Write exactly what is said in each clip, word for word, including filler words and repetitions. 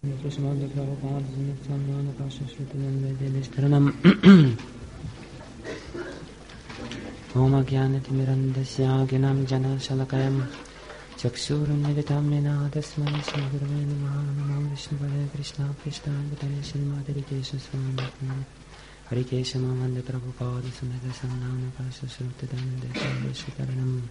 Om Agyanatimirandasya Gnanam Jana Shalakayam Chakshurunnivitam Nena Tasmai Shri Gurave Namaha Namo Vishnuvaya Krishna Krishna Bhutale Srimati Rikesha Swami Harikesha Mamande Prabhupada Sumedha Sannana Pasha Srutidande Shitaranam.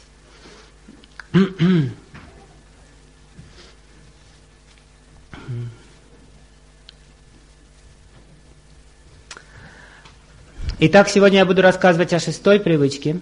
Итак, сегодня я буду рассказывать о шестой привычке.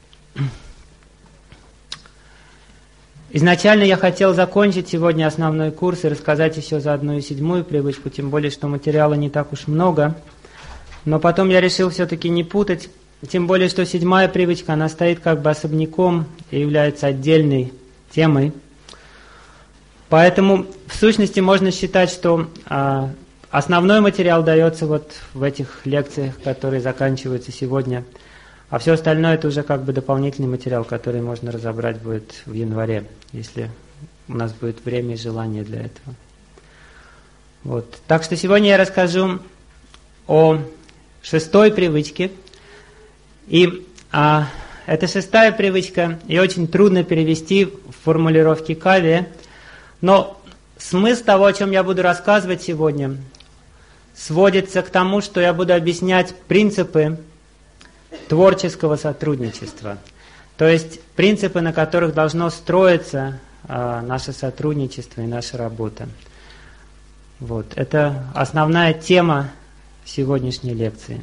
Изначально я хотел закончить сегодня основной курс и рассказать еще за одну и седьмую привычку, тем более, что материала не так уж много. Но потом я решил все-таки не путать, тем более, что седьмая привычка, она стоит как бы особняком и является отдельной темой. Поэтому, в сущности, можно считать, что а, основной материал дается вот в этих лекциях, которые заканчиваются сегодня, а все остальное это уже как бы дополнительный материал, который можно разобрать будет в январе, если у нас будет время и желание для этого. Вот. Так что сегодня я расскажу о шестой привычке. И а, это шестая привычка, и очень трудно перевести в формулировке Кави, но смысл того, о чем я буду рассказывать сегодня, сводится к тому, что я буду объяснять принципы творческого сотрудничества. То есть принципы, на которых должно строиться а, наше сотрудничество и наша работа. Вот. Это основная тема сегодняшней лекции.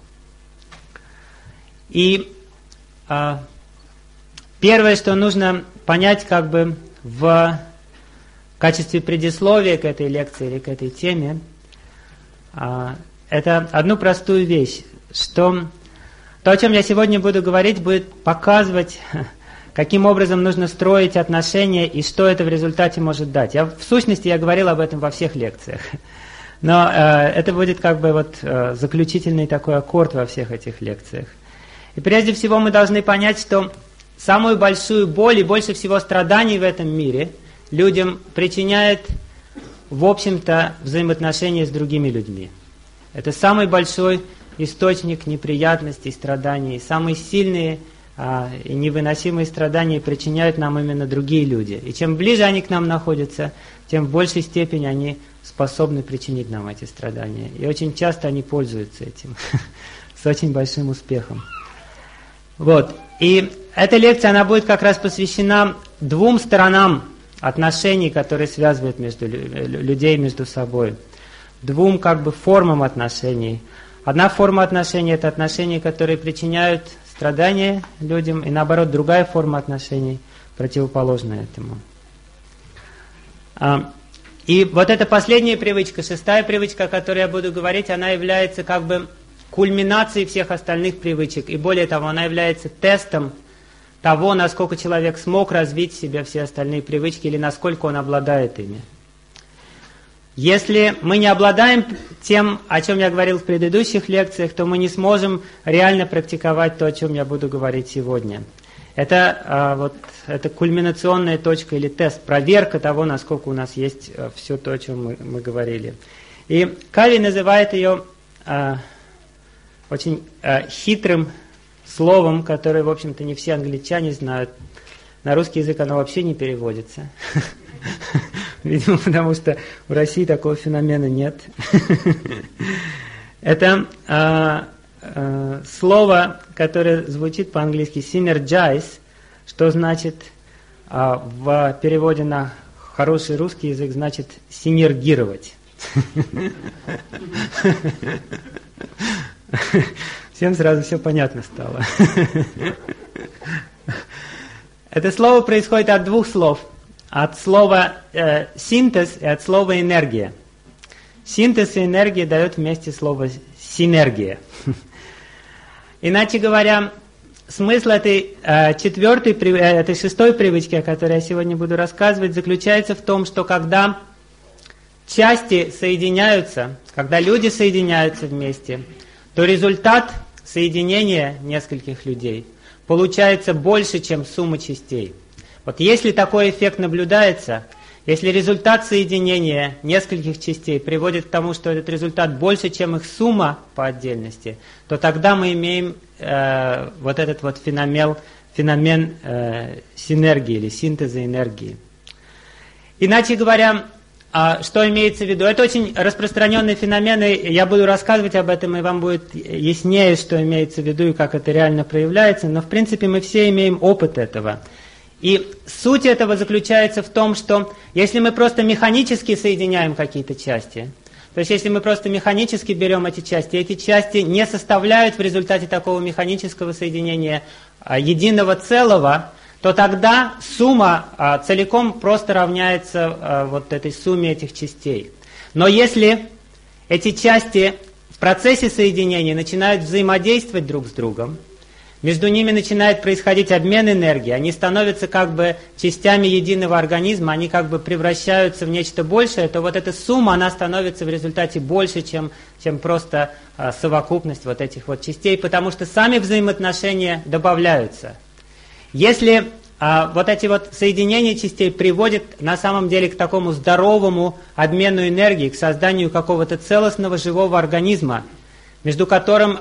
И а, первое, что нужно понять как бы в качестве предисловия к этой лекции или к этой теме, а, это одну простую вещь, что то, о чем я сегодня буду говорить, будет показывать, каким образом нужно строить отношения и что это в результате может дать. Я, в сущности, я говорил об этом во всех лекциях. Но э, это будет как бы вот э, заключительный такой аккорд во всех этих лекциях. И прежде всего мы должны понять, что самую большую боль и больше всего страданий в этом мире людям причиняет, в общем-то, взаимоотношения с другими людьми. Это самый большой источник неприятностей, страданий. Самые сильные а, и невыносимые страдания причиняют нам именно другие люди. И чем ближе они к нам находятся, тем в большей степени они способны причинить нам эти страдания. И очень часто они пользуются этим с очень большим успехом. Вот. И эта лекция, она будет как раз посвящена двум сторонам отношений, которые связывают между людей между собой. Двум как бы формам отношений. Одна форма отношений – это отношения, которые причиняют страдания людям, и наоборот, другая форма отношений противоположная этому. И вот эта последняя привычка, шестая привычка, о которой я буду говорить, она является как бы кульминацией всех остальных привычек. И более того, она является тестом того, насколько человек смог развить в себе все остальные привычки или насколько он обладает ими. Если мы не обладаем тем, о чем я говорил в предыдущих лекциях, то мы не сможем реально практиковать то, о чем я буду говорить сегодня. Это, а, вот, это кульминационная точка или тест, проверка того, насколько у нас есть а, все то, о чем мы, мы говорили. И Кави называет ее а, очень а, хитрым словом, которое, в общем-то, не все англичане знают. На русский язык оно вообще не переводится. Видимо, потому что в России такого феномена нет. Это э, э, слово, которое звучит по-английски synergize, что значит э, в переводе на хороший русский язык значит синергировать. Всем сразу все понятно стало. Это слово происходит от двух слов. От слова э, синтез и от слова энергия. Синтез и энергия дают вместе слово синергия. Иначе говоря, смысл этой э, четвертой, э, этой шестой привычки, о которой я сегодня буду рассказывать, заключается в том, что когда части соединяются, когда люди соединяются вместе, то результат соединения нескольких людей получается больше, чем сумма частей. Вот если такой эффект наблюдается, Если результат соединения нескольких частей приводит к тому, что этот результат больше, чем их сумма по отдельности, то тогда мы имеем э, вот этот вот феномен, феномен э, синергии или синтеза энергии. Иначе говоря, э, что имеется в виду? Это очень распространенные феномены, я буду рассказывать об этом, и вам будет яснее, что имеется в виду и как это реально проявляется, но в принципе мы все имеем опыт этого. И суть этого заключается в том, что если мы просто механически соединяем какие-то части, то есть если мы просто механически берем эти части, эти части не составляют в результате такого механического соединения а, единого целого, то тогда сумма а, целиком просто равняется а, вот этой сумме этих частей. Но если эти части в процессе соединения начинают взаимодействовать друг с другом, между ними начинает происходить обмен энергии, они становятся как бы частями единого организма, они как бы превращаются в нечто большее, то вот эта сумма, она становится в результате больше, чем, чем просто а, совокупность вот этих вот частей, потому что сами взаимоотношения добавляются. Если а, вот эти вот соединения частей приводят на самом деле к такому здоровому обмену энергии, к созданию какого-то целостного живого организма, между которым,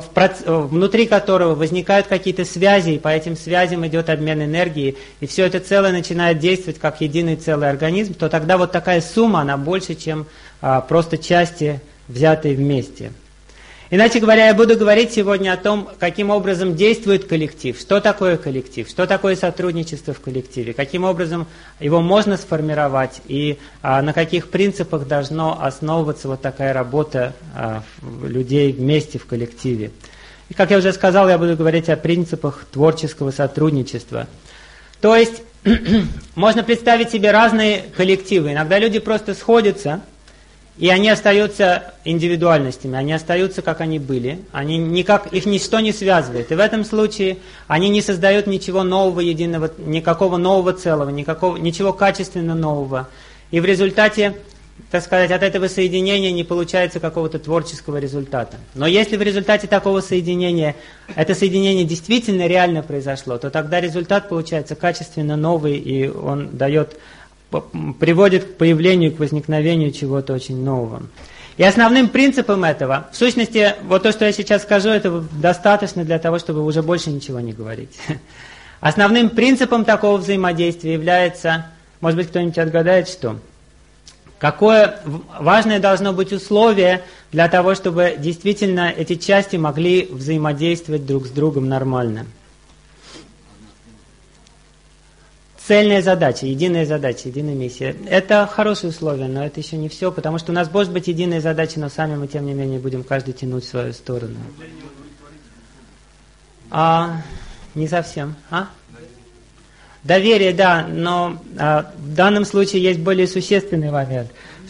внутри которого возникают какие-то связи, и по этим связям идет обмен энергии, и все это целое начинает действовать как единый целый организм, то тогда вот такая сумма, она больше, чем а, просто части, взятые вместе. Иначе говоря, я буду говорить сегодня о том, каким образом действует коллектив, что такое коллектив, что такое сотрудничество в коллективе, каким образом его можно сформировать и а, на каких принципах должно основываться вот такая работа а, людей вместе в коллективе. И, как я уже сказал, я буду говорить о принципах творческого сотрудничества. То есть, можно представить себе разные коллективы. Иногда люди просто сходятся, и они остаются индивидуальностями, они остаются, как они были, они никак, их ничто не связывает. И в этом случае они не создают ничего нового, единого, никакого нового целого, никакого, ничего качественно нового. И в результате, так сказать, от этого соединения не получается какого-то творческого результата. Но если в результате такого соединения, это соединение действительно реально произошло, то тогда результат получается качественно новый, и он дает... приводит к появлению, к возникновению чего-то очень нового. И основным принципом этого, в сущности, вот то, что я сейчас скажу, это достаточно для того, чтобы уже больше ничего не говорить. Основным принципом такого взаимодействия является, может быть, кто-нибудь отгадает, что? Какое важное должно быть условие для того, чтобы действительно эти части могли взаимодействовать друг с другом нормально? Цельная задача, единая задача, единая миссия. Это хорошие условия, но это еще не все, потому что у нас может быть единая задача, но сами мы, тем не менее, будем каждый тянуть в свою сторону. А, не совсем. А? Доверие, да, но а, в данном случае есть более существенный момент.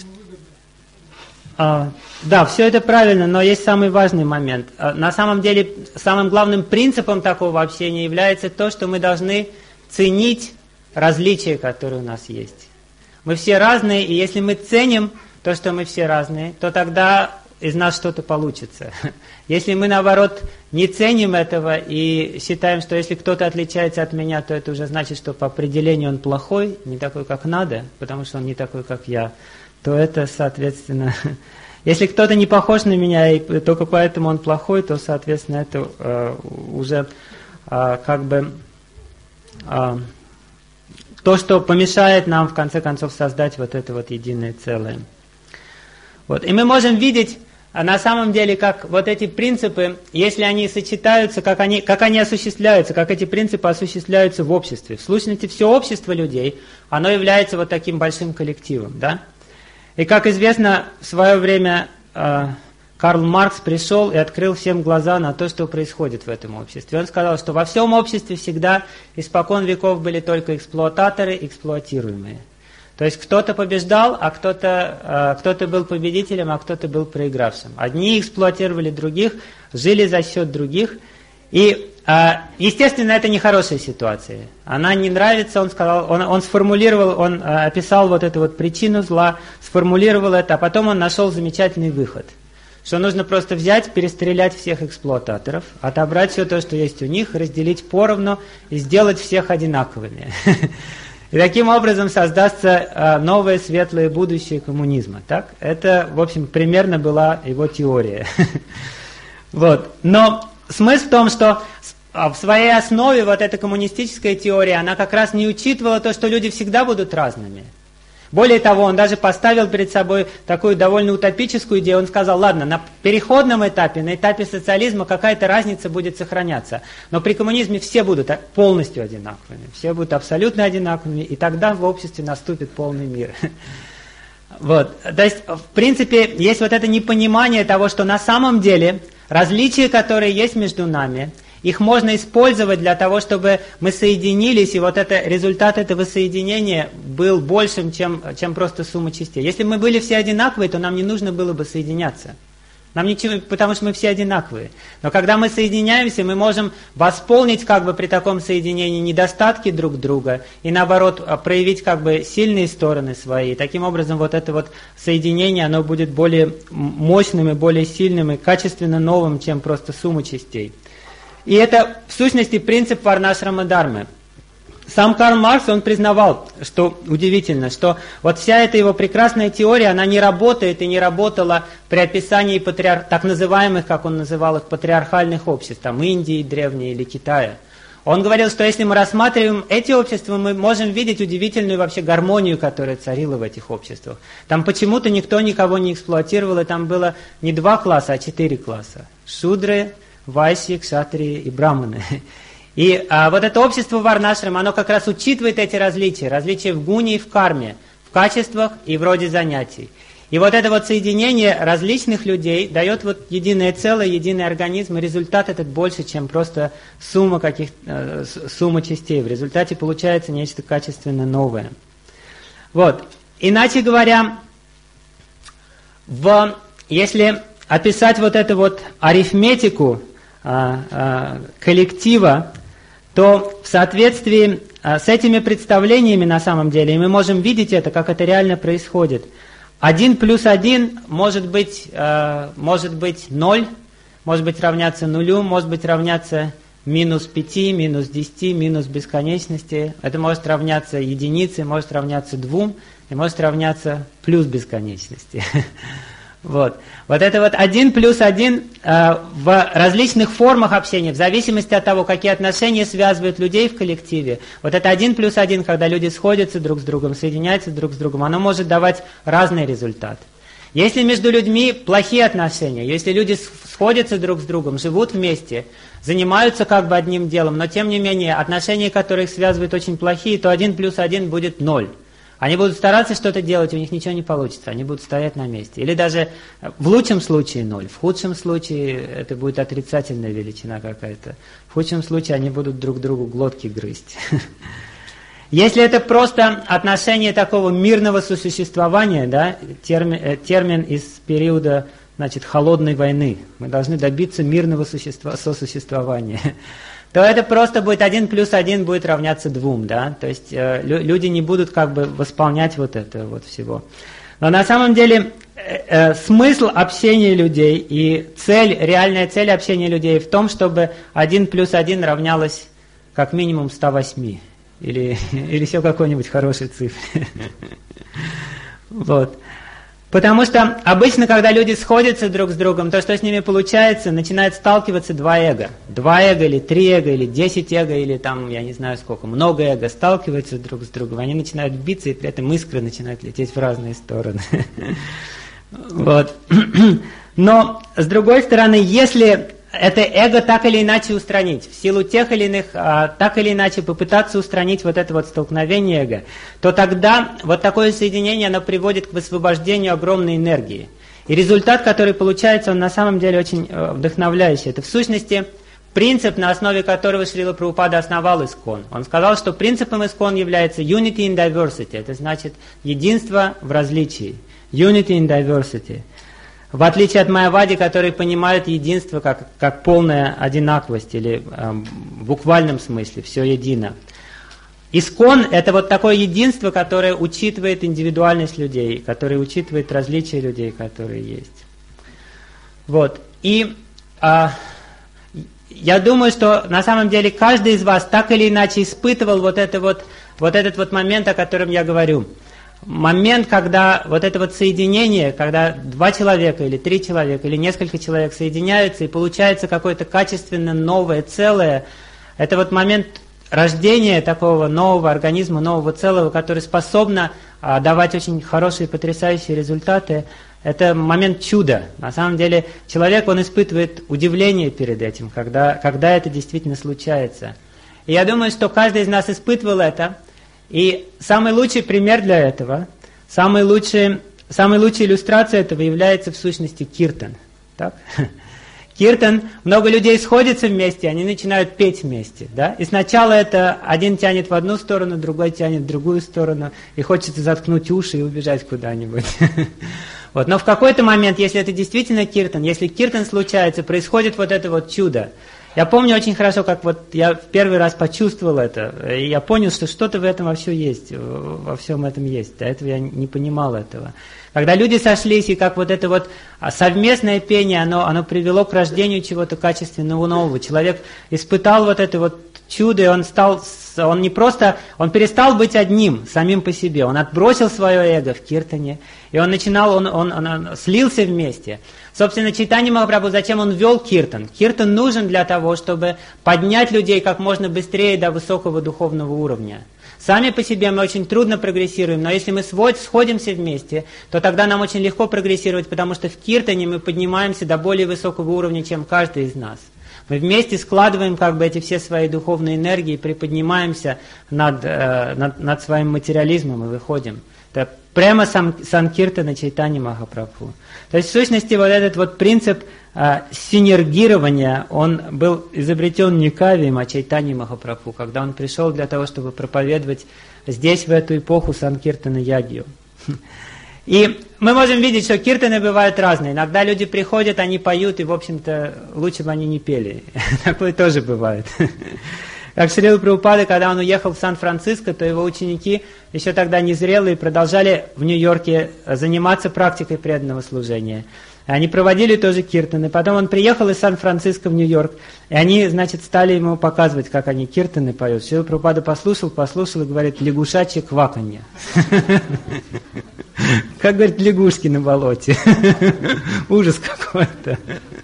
А, да, все это правильно, но есть самый важный момент. А, на самом деле, самым главным принципом такого общения является то, что мы должны ценить различия, которые у нас есть. Мы все разные, и если мы ценим то, что мы все разные, то тогда из нас что-то получится. Если мы, наоборот, не ценим этого и считаем, что если кто-то отличается от меня, то это уже значит, что по определению он плохой, не такой, как надо, потому что он не такой, как я, то это, соответственно... Если кто-то не похож на меня, и только поэтому он плохой, то, соответственно, это э, уже э, как бы... Э, то, что помешает нам, в конце концов, создать вот это вот единое целое. Вот. И мы можем видеть, на самом деле, как вот эти принципы, если они сочетаются, как они, как они осуществляются, как эти принципы осуществляются в обществе. В сущности, все общество людей, оно является вот таким большим коллективом. Да? И, как известно, в свое время э, Карл Маркс пришел и открыл всем глаза на то, что происходит в этом обществе. Он сказал, что во всем обществе всегда испокон веков были только эксплуататоры, эксплуатируемые. То есть кто-то побеждал, а кто-то, кто-то был победителем, а кто-то был проигравшим. Одни эксплуатировали других, жили за счет других. И, естественно, это не хорошая ситуация. Она не нравится, он сказал, он, он сформулировал, он описал вот эту вот причину зла, сформулировал это, а потом он нашел замечательный выход. Что нужно просто взять, перестрелять всех эксплуататоров, отобрать все то, что есть у них, разделить поровну и сделать всех одинаковыми. И таким образом создастся новое светлое будущее коммунизма. Так? Это, в общем, примерно была его теория. Вот. Но смысл в том, что в своей основе вот эта коммунистическая теория, она как раз не учитывала то, что люди всегда будут разными. Более того, он даже поставил перед собой такую довольно утопическую идею. Он сказал, ладно, на переходном этапе, на этапе социализма какая-то разница будет сохраняться. Но при коммунизме все будут полностью одинаковыми. Все будут абсолютно одинаковыми. И тогда в обществе наступит полный мир. Вот. То есть, в принципе, есть вот это непонимание того, что на самом деле различия, которые есть между нами, их можно использовать для того, чтобы мы соединились, и вот это, результат этого соединения был большим, чем, чем просто сумма частей. Если бы мы были все одинаковые, то нам не нужно было бы соединяться. Нам ничего, потому что мы все одинаковые. Но когда мы соединяемся, мы можем восполнить как бы при таком соединении недостатки друг друга и наоборот проявить как бы сильные стороны свои. И таким образом вот это вот соединение, оно будет более мощным и более сильным и качественно новым, чем просто сумма частей. И это, в сущности, принцип Варнашрама-дхармы. Сам Карл Маркс, он признавал, что удивительно, что вот вся эта его прекрасная теория, она не работает и не работала при описании патриар... так называемых, как он называл их, патриархальных обществ, там Индии древней или Китая. Он говорил, что если мы рассматриваем эти общества, мы можем видеть удивительную вообще гармонию, которая царила в этих обществах. Там почему-то никто никого не эксплуатировал, и там было не два класса, а четыре класса. Шудры, вайсьи, кшатрии и браманы. И а, вот это общество Варнашрама, оно как раз учитывает эти различия, различия в гуне и в карме, в качествах и в роде занятий. И вот это вот соединение различных людей дает вот единое целое, единый организм, и результат этот больше, чем просто сумма, каких, э, сумма частей. В результате получается нечто качественно новое. Вот. Иначе говоря, в, если описать вот эту вот арифметику а, а, коллектива, то в соответствии а, с этими представлениями на самом деле, и мы можем видеть это, как это реально происходит. Один плюс один может быть, а, может быть ноль, может быть равняться нулю, может быть равняться минус пяти, минус десяти, минус бесконечности. Это может равняться единице, может равняться двум, и может равняться плюс бесконечности. Вот. Вот это вот один плюс один э, в различных формах общения, в зависимости от того, какие отношения связывают людей в коллективе. Вот это один плюс один, когда люди сходятся друг с другом, соединяются друг с другом, оно может давать разный результат. Если между людьми плохие отношения, если люди сходятся друг с другом, живут вместе, занимаются как бы одним делом, но тем не менее отношения, которые их связывают, очень плохие, то один плюс один будет ноль. Они будут стараться что-то делать, у них ничего не получится, они будут стоять на месте. Или даже в лучшем случае ноль, в худшем случае это будет отрицательная величина какая-то. В худшем случае они будут друг другу глотки грызть. Если это просто отношение такого мирного сосуществования, да, термин, термин из периода, значит, холодной войны, мы должны добиться мирного существа, сосуществования, то это просто будет один плюс один будет равняться двум, да, то есть э, люди не будут как бы восполнять вот это вот всего. Но на самом деле э, э, смысл общения людей и цель, реальная цель общения людей в том, чтобы один плюс один равнялось как минимум ста восьми или, или еще какой-нибудь хорошей цифре. Вот. Потому что обычно, когда люди сходятся друг с другом, то, что с ними получается, начинают сталкиваться два эго. Два эго, или три эго, или десять эго, или там, я не знаю сколько, много эго сталкиваются друг с другом. Они начинают биться, и при этом искры начинают лететь в разные стороны. Вот. Но, с другой стороны, если это эго так или иначе устранить, в силу тех или иных, а, так или иначе попытаться устранить вот это вот столкновение эго, то тогда вот такое соединение, оно приводит к высвобождению огромной энергии. И результат, который получается, он на самом деле очень вдохновляющий. Это в сущности принцип, на основе которого Шрила Прабхупада основал ИСККОН. Он сказал, что принципом ИСККОН является unity in diversity, это значит единство в различии. Unity in diversity. В отличие от майявади, которые понимают единство как, как полная одинаковость, или э, в буквальном смысле, все едино. ИСККОН – это вот такое единство, которое учитывает индивидуальность людей, которое учитывает различия людей, которые есть. Вот. И э, я думаю, что на самом деле каждый из вас так или иначе испытывал вот это вот вот этот вот момент, о котором я говорю. Момент, когда вот это вот соединение, когда два человека или три человека или несколько человек соединяются и получается какое-то качественно новое целое, это вот момент рождения такого нового организма, нового целого, который способно а, давать очень хорошие, потрясающие результаты. Это момент чуда. На самом деле человек, он испытывает удивление перед этим, когда, когда это действительно случается. И я думаю, что каждый из нас испытывал это. И самый лучший пример для этого, самый лучший, самой лучшей иллюстрацией этого является в сущности киртан. Так? Киртан, много людей сходятся вместе, они начинают петь вместе. Да? И сначала это один тянет в одну сторону, другой тянет в другую сторону, и хочется заткнуть уши и убежать куда-нибудь. Вот. Но в какой-то момент, если это действительно киртан, если киртан случается, происходит вот это вот чудо. Я помню очень хорошо, как вот я в первый раз почувствовал это, и я понял, что что-то в этом во всем есть, во всем этом есть. До этого я не понимал этого. Когда люди сошлись, и как вот это вот совместное пение, оно, оно привело к рождению чего-то качественного нового. Человек испытал вот это вот чудо, и он стал, он не просто, он перестал быть одним, самим по себе. Он отбросил свое эго в киртане, и он начинал, он, он, он, он слился вместе. Собственно, Чайтанья Махапрабху, зачем он ввел киртан? Киртан нужен для того, чтобы поднять людей как можно быстрее до высокого духовного уровня. Сами по себе мы очень трудно прогрессируем, но если мы сходимся вместе, то тогда нам очень легко прогрессировать, потому что в киртане мы поднимаемся до более высокого уровня, чем каждый из нас. Мы вместе складываем как бы эти все свои духовные энергии, приподнимаемся над, э, над, над своим материализмом и выходим. Это прямо сам, санкиртана Чайтаньи Махапрабху. То есть в сущности вот этот вот принцип э, синергирования, он был изобретен не Кавием, а Чайтаньей Махапрабху, когда он пришел для того, чтобы проповедовать здесь в эту эпоху санкиртана ягью. И мы можем видеть, что киртаны бывают разные. Иногда люди приходят, они поют, и, в общем-то, лучше бы они не пели. Такое тоже бывает. Как Шрила Прабхупада, когда он уехал в Сан-Франциско, то его ученики, еще тогда незрелые, продолжали в Нью-Йорке заниматься практикой преданного служения. Они проводили тоже киртаны. Потом он приехал из Сан-Франциско в Нью-Йорк, и они, значит, стали ему показывать, как они киртаны поют. Шрила Прабхупада послушал, послушал и говорит: лягушачье кваканье. Как, говорит, лягушки на болоте. Ужас какой-то.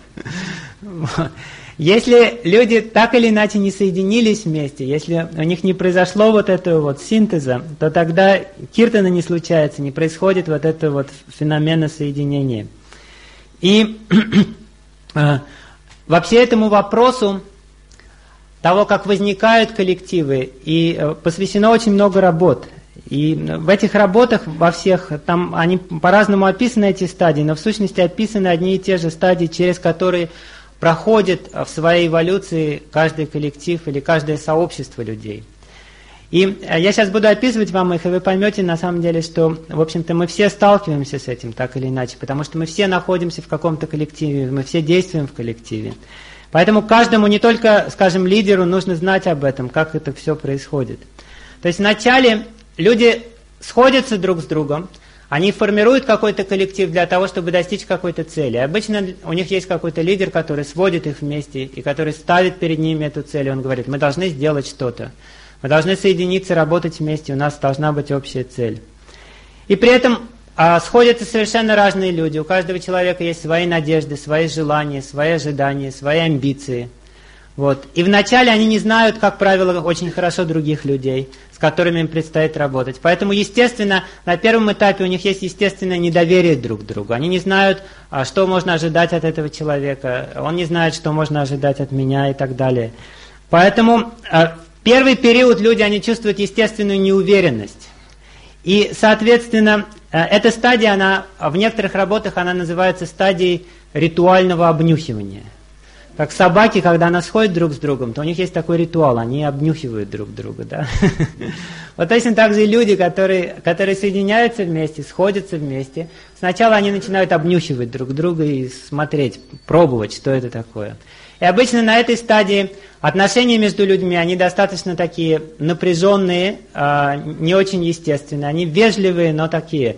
Если люди так или иначе не соединились вместе, если у них не произошло вот этого вот синтеза, то тогда киртана не случается, не происходит вот этого вот феномена соединения. И вообще этому вопросу того, как возникают коллективы, и посвящено очень много работ. И в этих работах, во всех, там они по-разному описаны, эти стадии, но в сущности описаны одни и те же стадии, через которые проходит в своей эволюции каждый коллектив или каждое сообщество людей. И я сейчас буду описывать вам их, и вы поймете на самом деле, что, в общем-то, мы все сталкиваемся с этим так или иначе, потому что мы все находимся в каком-то коллективе, мы все действуем в коллективе. Поэтому каждому, не только, скажем, лидеру, нужно знать об этом, как это все происходит. То есть вначале люди сходятся друг с другом, они формируют какой-то коллектив для того, чтобы достичь какой-то цели. Обычно у них есть какой-то лидер, который сводит их вместе и который ставит перед ними эту цель. И он говорит: мы должны сделать что-то. Мы должны соединиться, работать вместе, у нас должна быть общая цель. И при этом а, сходятся совершенно разные люди. У каждого человека есть свои надежды, свои желания, свои ожидания, свои амбиции. Вот. И вначале они не знают, как правило, очень хорошо других людей, с которыми им предстоит работать. Поэтому, естественно, на первом этапе у них есть естественное недоверие друг к другу. Они не знают, что можно ожидать от этого человека, он не знает, что можно ожидать от меня и так далее. Поэтому в первый период люди, они чувствуют естественную неуверенность. И, соответственно, эта стадия, она, в некоторых работах она называется стадией ритуального обнюхивания. Как собаки, когда они сходят друг с другом, то у них есть такой ритуал, они обнюхивают друг друга. Да? Вот точно так же и люди, которые, которые соединяются вместе, сходятся вместе. Сначала они начинают обнюхивать друг друга и смотреть, пробовать, что это такое. И обычно на этой стадии отношения между людьми, они достаточно такие напряженные, не очень естественные. Они вежливые, но такие,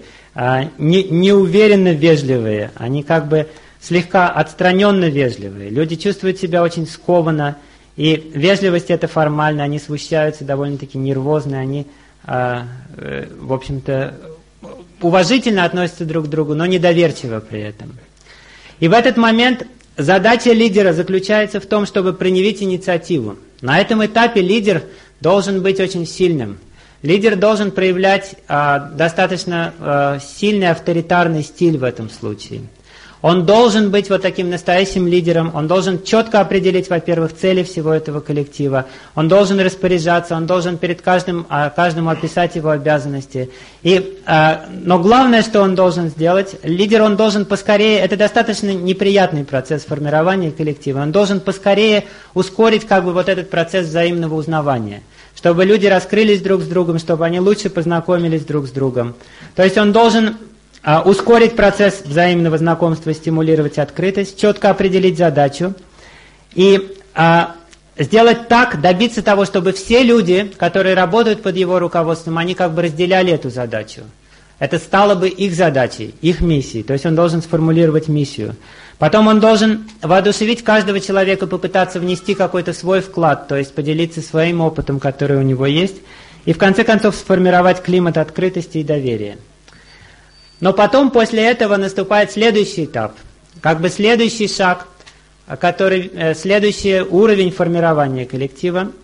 неуверенно вежливые. Они как бы слегка отстраненно вежливые. Люди чувствуют себя очень скованно, и вежливость это формально, они смущаются, довольно-таки нервозные, они в общем-то, уважительно относятся друг к другу, но недоверчиво при этом. И в этот момент задача лидера заключается в том, чтобы проявить инициативу. На этом этапе лидер должен быть очень сильным. Лидер должен проявлять а, достаточно а, сильный авторитарный стиль в этом случае. Он должен быть вот таким настоящим лидером, он должен четко определить, во-первых, цели всего этого коллектива, он должен распоряжаться, он должен перед каждым, а, каждому описать его обязанности. И, а, но главное, что он должен сделать, лидер, он должен поскорее, это достаточно неприятный процесс формирования коллектива, он должен поскорее ускорить как бы вот этот процесс взаимного узнавания, чтобы люди раскрылись друг с другом, чтобы они лучше познакомились друг с другом. То есть он должен а, ускорить процесс взаимного знакомства, стимулировать открытость, четко определить задачу и а, сделать так, добиться того, чтобы все люди, которые работают под его руководством, они как бы разделяли эту задачу. Это стало бы их задачей, их миссией. То есть он должен сформулировать миссию. Потом он должен воодушевить каждого человека, попытаться внести какой-то свой вклад, то есть поделиться своим опытом, который у него есть, и в конце концов сформировать климат открытости и доверия. Но потом, после этого, наступает следующий этап, как бы следующий шаг, который, следующий уровень формирования коллектива.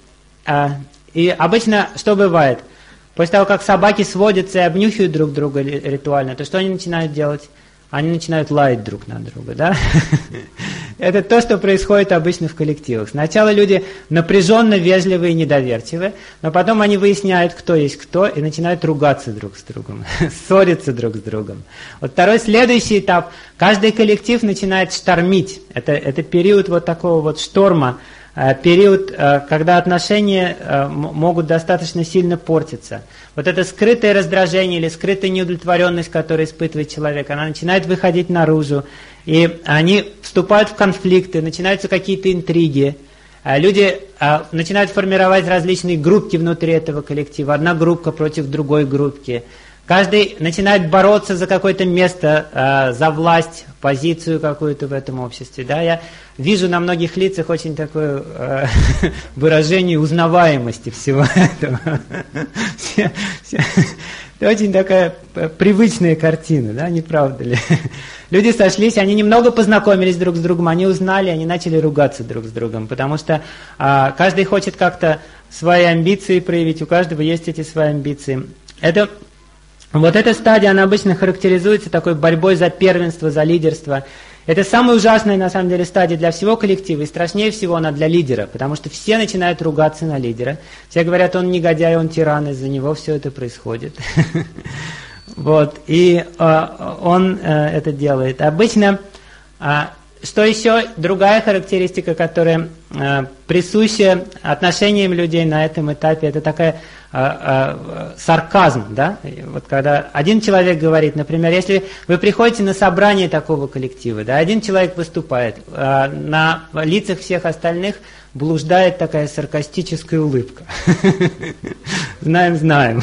И обычно что бывает? После того, как собаки сводятся и обнюхивают друг друга ритуально, то что они начинают делать? Они начинают лаять друг на друга, да? Это то, что происходит обычно в коллективах. Сначала люди напряженно, вежливые и недоверчивые, но потом они выясняют, кто есть кто, и начинают ругаться друг с другом, ссориться друг с другом. Вот второй, следующий этап. Каждый коллектив начинает штормить. Это, это период вот такого вот шторма, период, когда отношения могут достаточно сильно портиться. Вот это скрытое раздражение или скрытая неудовлетворенность, которую испытывает человек, она начинает выходить наружу, и они вступают в конфликты, начинаются какие-то интриги. Люди начинают формировать различные группки внутри этого коллектива, одна группа против другой группки. Каждый начинает бороться за какое-то место, за власть, позицию какую-то в этом обществе. Да? Я вижу на многих лицах очень такое э, выражение узнаваемости всего этого. Это очень такая привычная картина, да, не правда ли? Люди сошлись, они немного познакомились друг с другом, они узнали, они начали ругаться друг с другом, потому что а, каждый хочет как-то свои амбиции проявить, у каждого есть эти свои амбиции. Это, вот эта стадия, она обычно характеризуется такой борьбой за первенство, за лидерство. Это самая ужасная, на самом деле, стадия для всего коллектива, и страшнее всего она для лидера, потому что все начинают ругаться на лидера. Все говорят, он негодяй, он тиран, из-за него все это происходит. Вот, и он это делает. Обычно, что еще, другая характеристика, которая присуща отношениям людей на этом этапе, это такая сарказм, да? Вот когда один человек говорит, например, если вы приходите на собрание такого коллектива, да, один человек выступает, а на лицах всех остальных блуждает такая саркастическая улыбка. Знаем, знаем.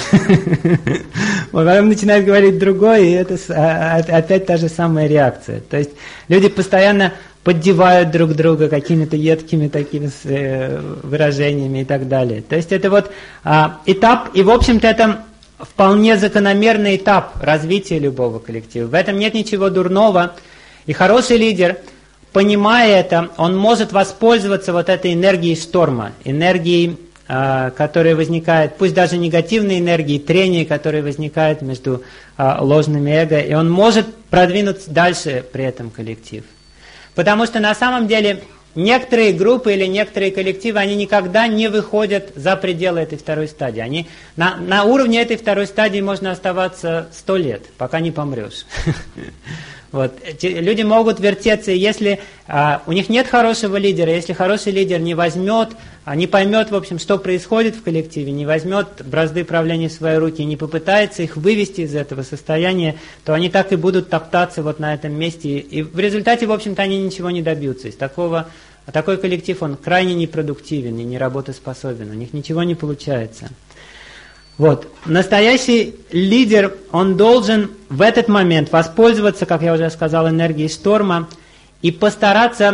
Вот потом начинает говорить другой, и это опять та же самая реакция. То есть люди постоянно поддевают друг друга какими-то едкими такими выражениями и так далее. То есть это вот а, этап, и в общем-то это вполне закономерный этап развития любого коллектива. В этом нет ничего дурного. И хороший лидер, понимая это, он может воспользоваться вот этой энергией шторма, энергией, а, которая возникает, пусть даже негативной энергией, трения, которая возникает между а, ложными эго, и он может продвинуться дальше при этом коллектив. Потому что на самом деле некоторые группы или некоторые коллективы, они никогда не выходят за пределы этой второй стадии. Они, на, на уровне этой второй стадии можно оставаться сто лет, пока не помрешь. Вот. Люди могут вертеться, если а, у них нет хорошего лидера, если хороший лидер не возьмет, а не поймет, в общем, что происходит в коллективе, не возьмет бразды правления в свои руки, не попытается их вывести из этого состояния, то они так и будут топтаться вот на этом месте. И в результате, в общем-то, они ничего не добьются. Из такого, такой коллектив, он крайне непродуктивен и неработоспособен, у них ничего не получается. Вот. Настоящий лидер, он должен в этот момент воспользоваться, как я уже сказал, энергией шторма и постараться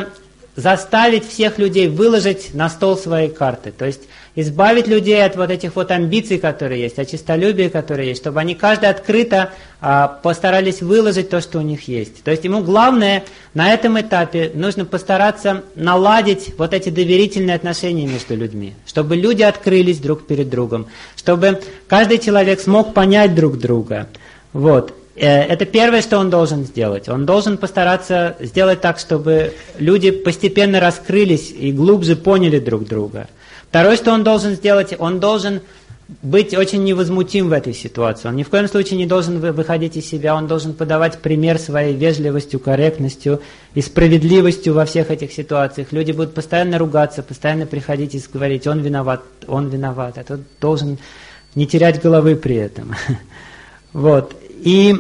заставить всех людей выложить на стол свои карты. То есть избавить людей от вот этих вот амбиций, которые есть, от честолюбия, которые есть, чтобы они каждый открыто а, постарались выложить то, что у них есть. То есть ему главное на этом этапе нужно постараться наладить вот эти доверительные отношения между людьми, чтобы люди открылись друг перед другом, чтобы каждый человек смог понять друг друга. Вот. Это первое, что он должен сделать. Он должен постараться сделать так, чтобы люди постепенно раскрылись и глубже поняли друг друга. Второе, что он должен сделать, он должен быть очень невозмутим в этой ситуации. Он ни в коем случае не должен выходить из себя, он должен подавать пример своей вежливостью, корректностью и справедливостью во всех этих ситуациях. Люди будут постоянно ругаться, постоянно приходить и говорить: он виноват, он виноват. А тот должен не терять головы при этом. Вот. И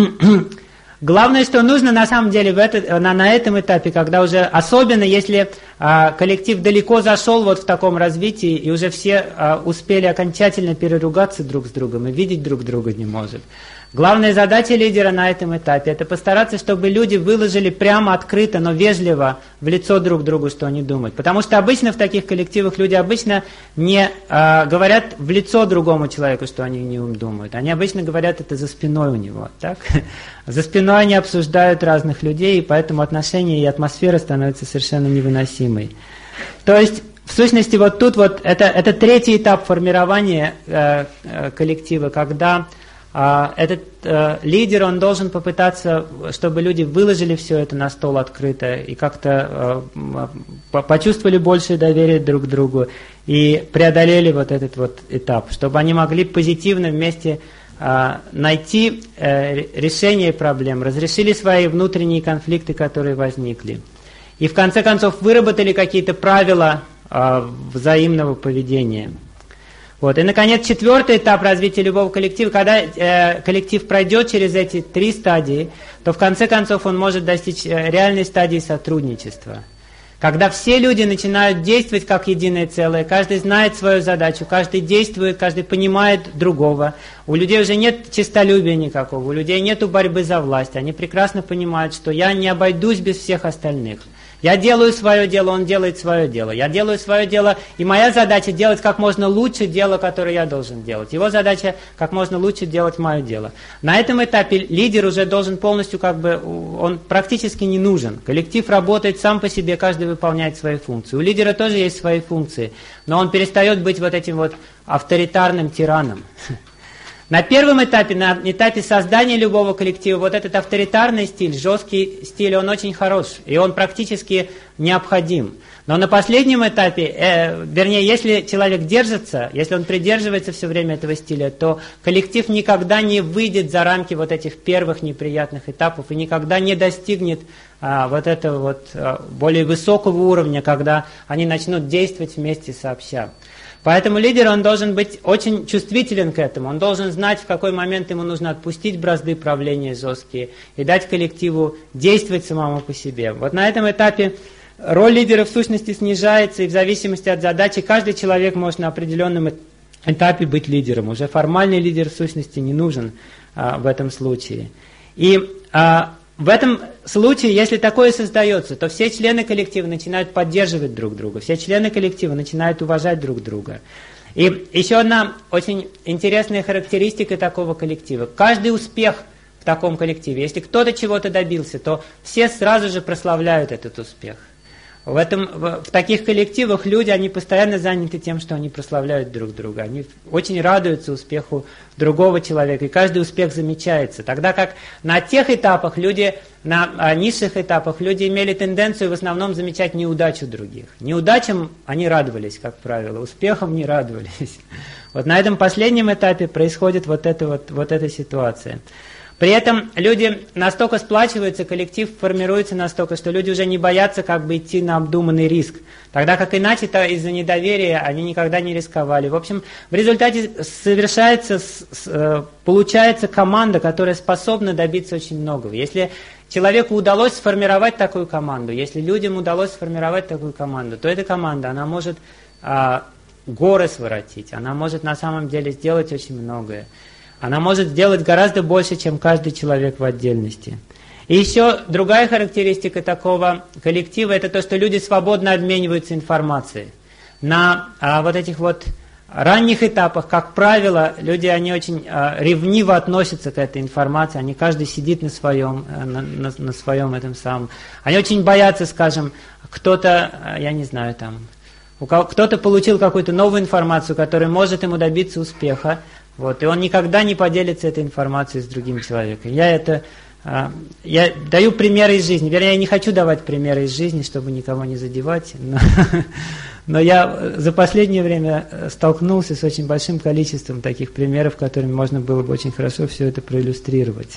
главное, что нужно на самом деле в это, на, на этом этапе, когда уже, особенно если а, коллектив далеко зашел вот в таком развитии, и уже все а, успели окончательно переругаться друг с другом и видеть друг друга не может. Главная задача лидера на этом этапе – это постараться, чтобы люди выложили прямо, открыто, но вежливо в лицо друг другу, что они думают. Потому что обычно в таких коллективах люди обычно не а, говорят в лицо другому человеку, что они не думают. Они обычно говорят это за спиной у него. Так? За спиной они обсуждают разных людей, и поэтому отношения и атмосфера становятся совершенно невыносимой. То есть, в сущности, вот тут вот это, это третий этап формирования э, э, коллектива, когда А этот э, лидер, он должен попытаться, чтобы люди выложили все это на стол открыто и как-то э, почувствовали большее доверие друг к другу и преодолели вот этот вот этап, чтобы они могли позитивно вместе э, найти э, решение проблем, разрешили свои внутренние конфликты, которые возникли. И в конце концов выработали какие-то правила э, взаимного поведения. Вот. И, наконец, четвертый этап развития любого коллектива, когда э, коллектив пройдет через эти три стадии, то в конце концов он может достичь э, реальной стадии сотрудничества. Когда все люди начинают действовать как единое целое, каждый знает свою задачу, каждый действует, каждый понимает другого. У людей уже нет честолюбия никакого, у людей нет борьбы за власть. Они прекрасно понимают, что я не обойдусь без всех остальных. Я делаю свое дело, он делает свое дело. Я делаю свое дело, и моя задача делать как можно лучше дело, которое я должен делать. Его задача как можно лучше делать мое дело. На этом этапе лидер уже должен полностью, как бы, он практически не нужен. Коллектив работает сам по себе, каждый выполняет свои функции. У лидера тоже есть свои функции, но он перестает быть вот этим вот авторитарным тираном. На первом этапе, на этапе создания любого коллектива, вот этот авторитарный стиль, жесткий стиль, он очень хорош, и он практически необходим. Но на последнем этапе, э, вернее, если человек держится, если он придерживается все время этого стиля, то коллектив никогда не выйдет за рамки вот этих первых неприятных этапов и никогда не достигнет а, вот этого вот а, более высокого уровня, когда они начнут действовать вместе сообща. Поэтому лидер, он должен быть очень чувствителен к этому. Он должен знать, в какой момент ему нужно отпустить бразды правления жесткие и дать коллективу действовать самому по себе. Вот на этом этапе роль лидера в сущности снижается, и в зависимости от задачи каждый человек может на определенном этапе быть лидером. Уже формальный лидер в сущности не нужен а, в этом случае. И а, в этом случае, если такое создается, то все члены коллектива начинают поддерживать друг друга, все члены коллектива начинают уважать друг друга. И еще одна очень интересная характеристика такого коллектива. Каждый успех в таком коллективе, если кто-то чего-то добился, то все сразу же прославляют этот успех. В, этом, в, в таких коллективах люди, они постоянно заняты тем, что они прославляют друг друга. Они очень радуются успеху другого человека, и каждый успех замечается. Тогда как на тех этапах люди, на а, низших этапах, люди имели тенденцию в основном замечать неудачу других. Неудачам они радовались, как правило, успехам не радовались. Вот на этом последнем этапе происходит вот эта, вот, вот эта ситуация. При этом люди настолько сплачиваются, коллектив формируется настолько, что люди уже не боятся как бы идти на обдуманный риск. Тогда как иначе-то из-за недоверия они никогда не рисковали. В общем, в результате совершается, получается команда, которая способна добиться очень многого. Если человеку удалось сформировать такую команду, если людям удалось сформировать такую команду, то эта команда, она может а, горы своротить, она может на самом деле сделать очень многое. Она может сделать гораздо больше, чем каждый человек в отдельности. И еще другая характеристика такого коллектива – это то, что люди свободно обмениваются информацией. На а, вот этих вот ранних этапах, как правило, люди, они очень а, ревниво относятся к этой информации, они каждый сидит на своем, на, на, на своем этом самом. Они очень боятся, скажем, кто-то, я не знаю, там, кто-то получил какую-то новую информацию, которая может ему добиться успеха, вот, и он никогда не поделится этой информацией с другим человеком. Я это... Я даю примеры из жизни, вернее, я не хочу давать примеры из жизни, чтобы никого не задевать, но, но я за последнее время столкнулся с очень большим количеством таких примеров, которыми можно было бы очень хорошо все это проиллюстрировать.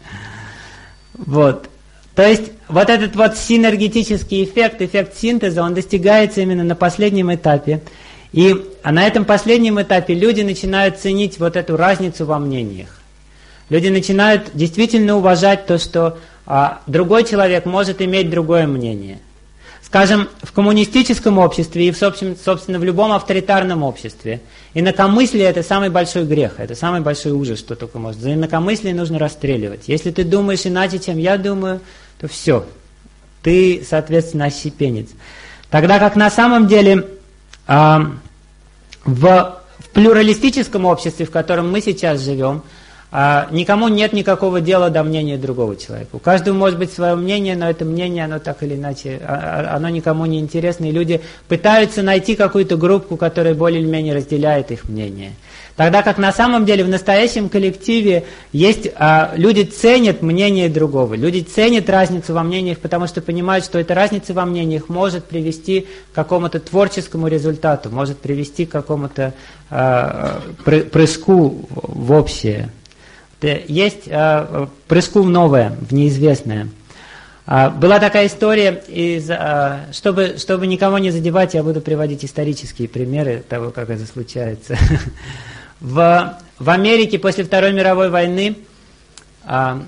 Вот. То есть, вот этот вот синергетический эффект, эффект синтеза, он достигается именно на последнем этапе. И на этом последнем этапе люди начинают ценить вот эту разницу во мнениях. Люди начинают действительно уважать то, что а, другой человек может иметь другое мнение. Скажем, в коммунистическом обществе и, в, собственно, в любом авторитарном обществе инакомыслие – это самый большой грех, это самый большой ужас, что только может. За инакомыслие нужно расстреливать. Если ты думаешь иначе, чем я думаю, то все, ты, соответственно, осипенец. Тогда как на самом деле а, в, в плюралистическом обществе, в котором мы сейчас живем, А, никому нет никакого дела до мнения другого человека. У каждого может быть свое мнение, но это мнение, оно так или иначе, оно никому не интересно. И люди пытаются найти какую-то группу, которая более или менее разделяет их мнение. Тогда как на самом деле в настоящем коллективе есть, а, люди ценят мнение другого, люди ценят разницу во мнениях, потому что понимают, что эта разница во мнениях может привести к какому-то творческому результату, может привести к какому-то а, прыску в общее. Есть э, прыску в новое, в неизвестное. А, была такая история, из, а, чтобы, чтобы никого не задевать, я буду приводить исторические примеры того, как это случается. В, в Америке после Второй мировой войны а,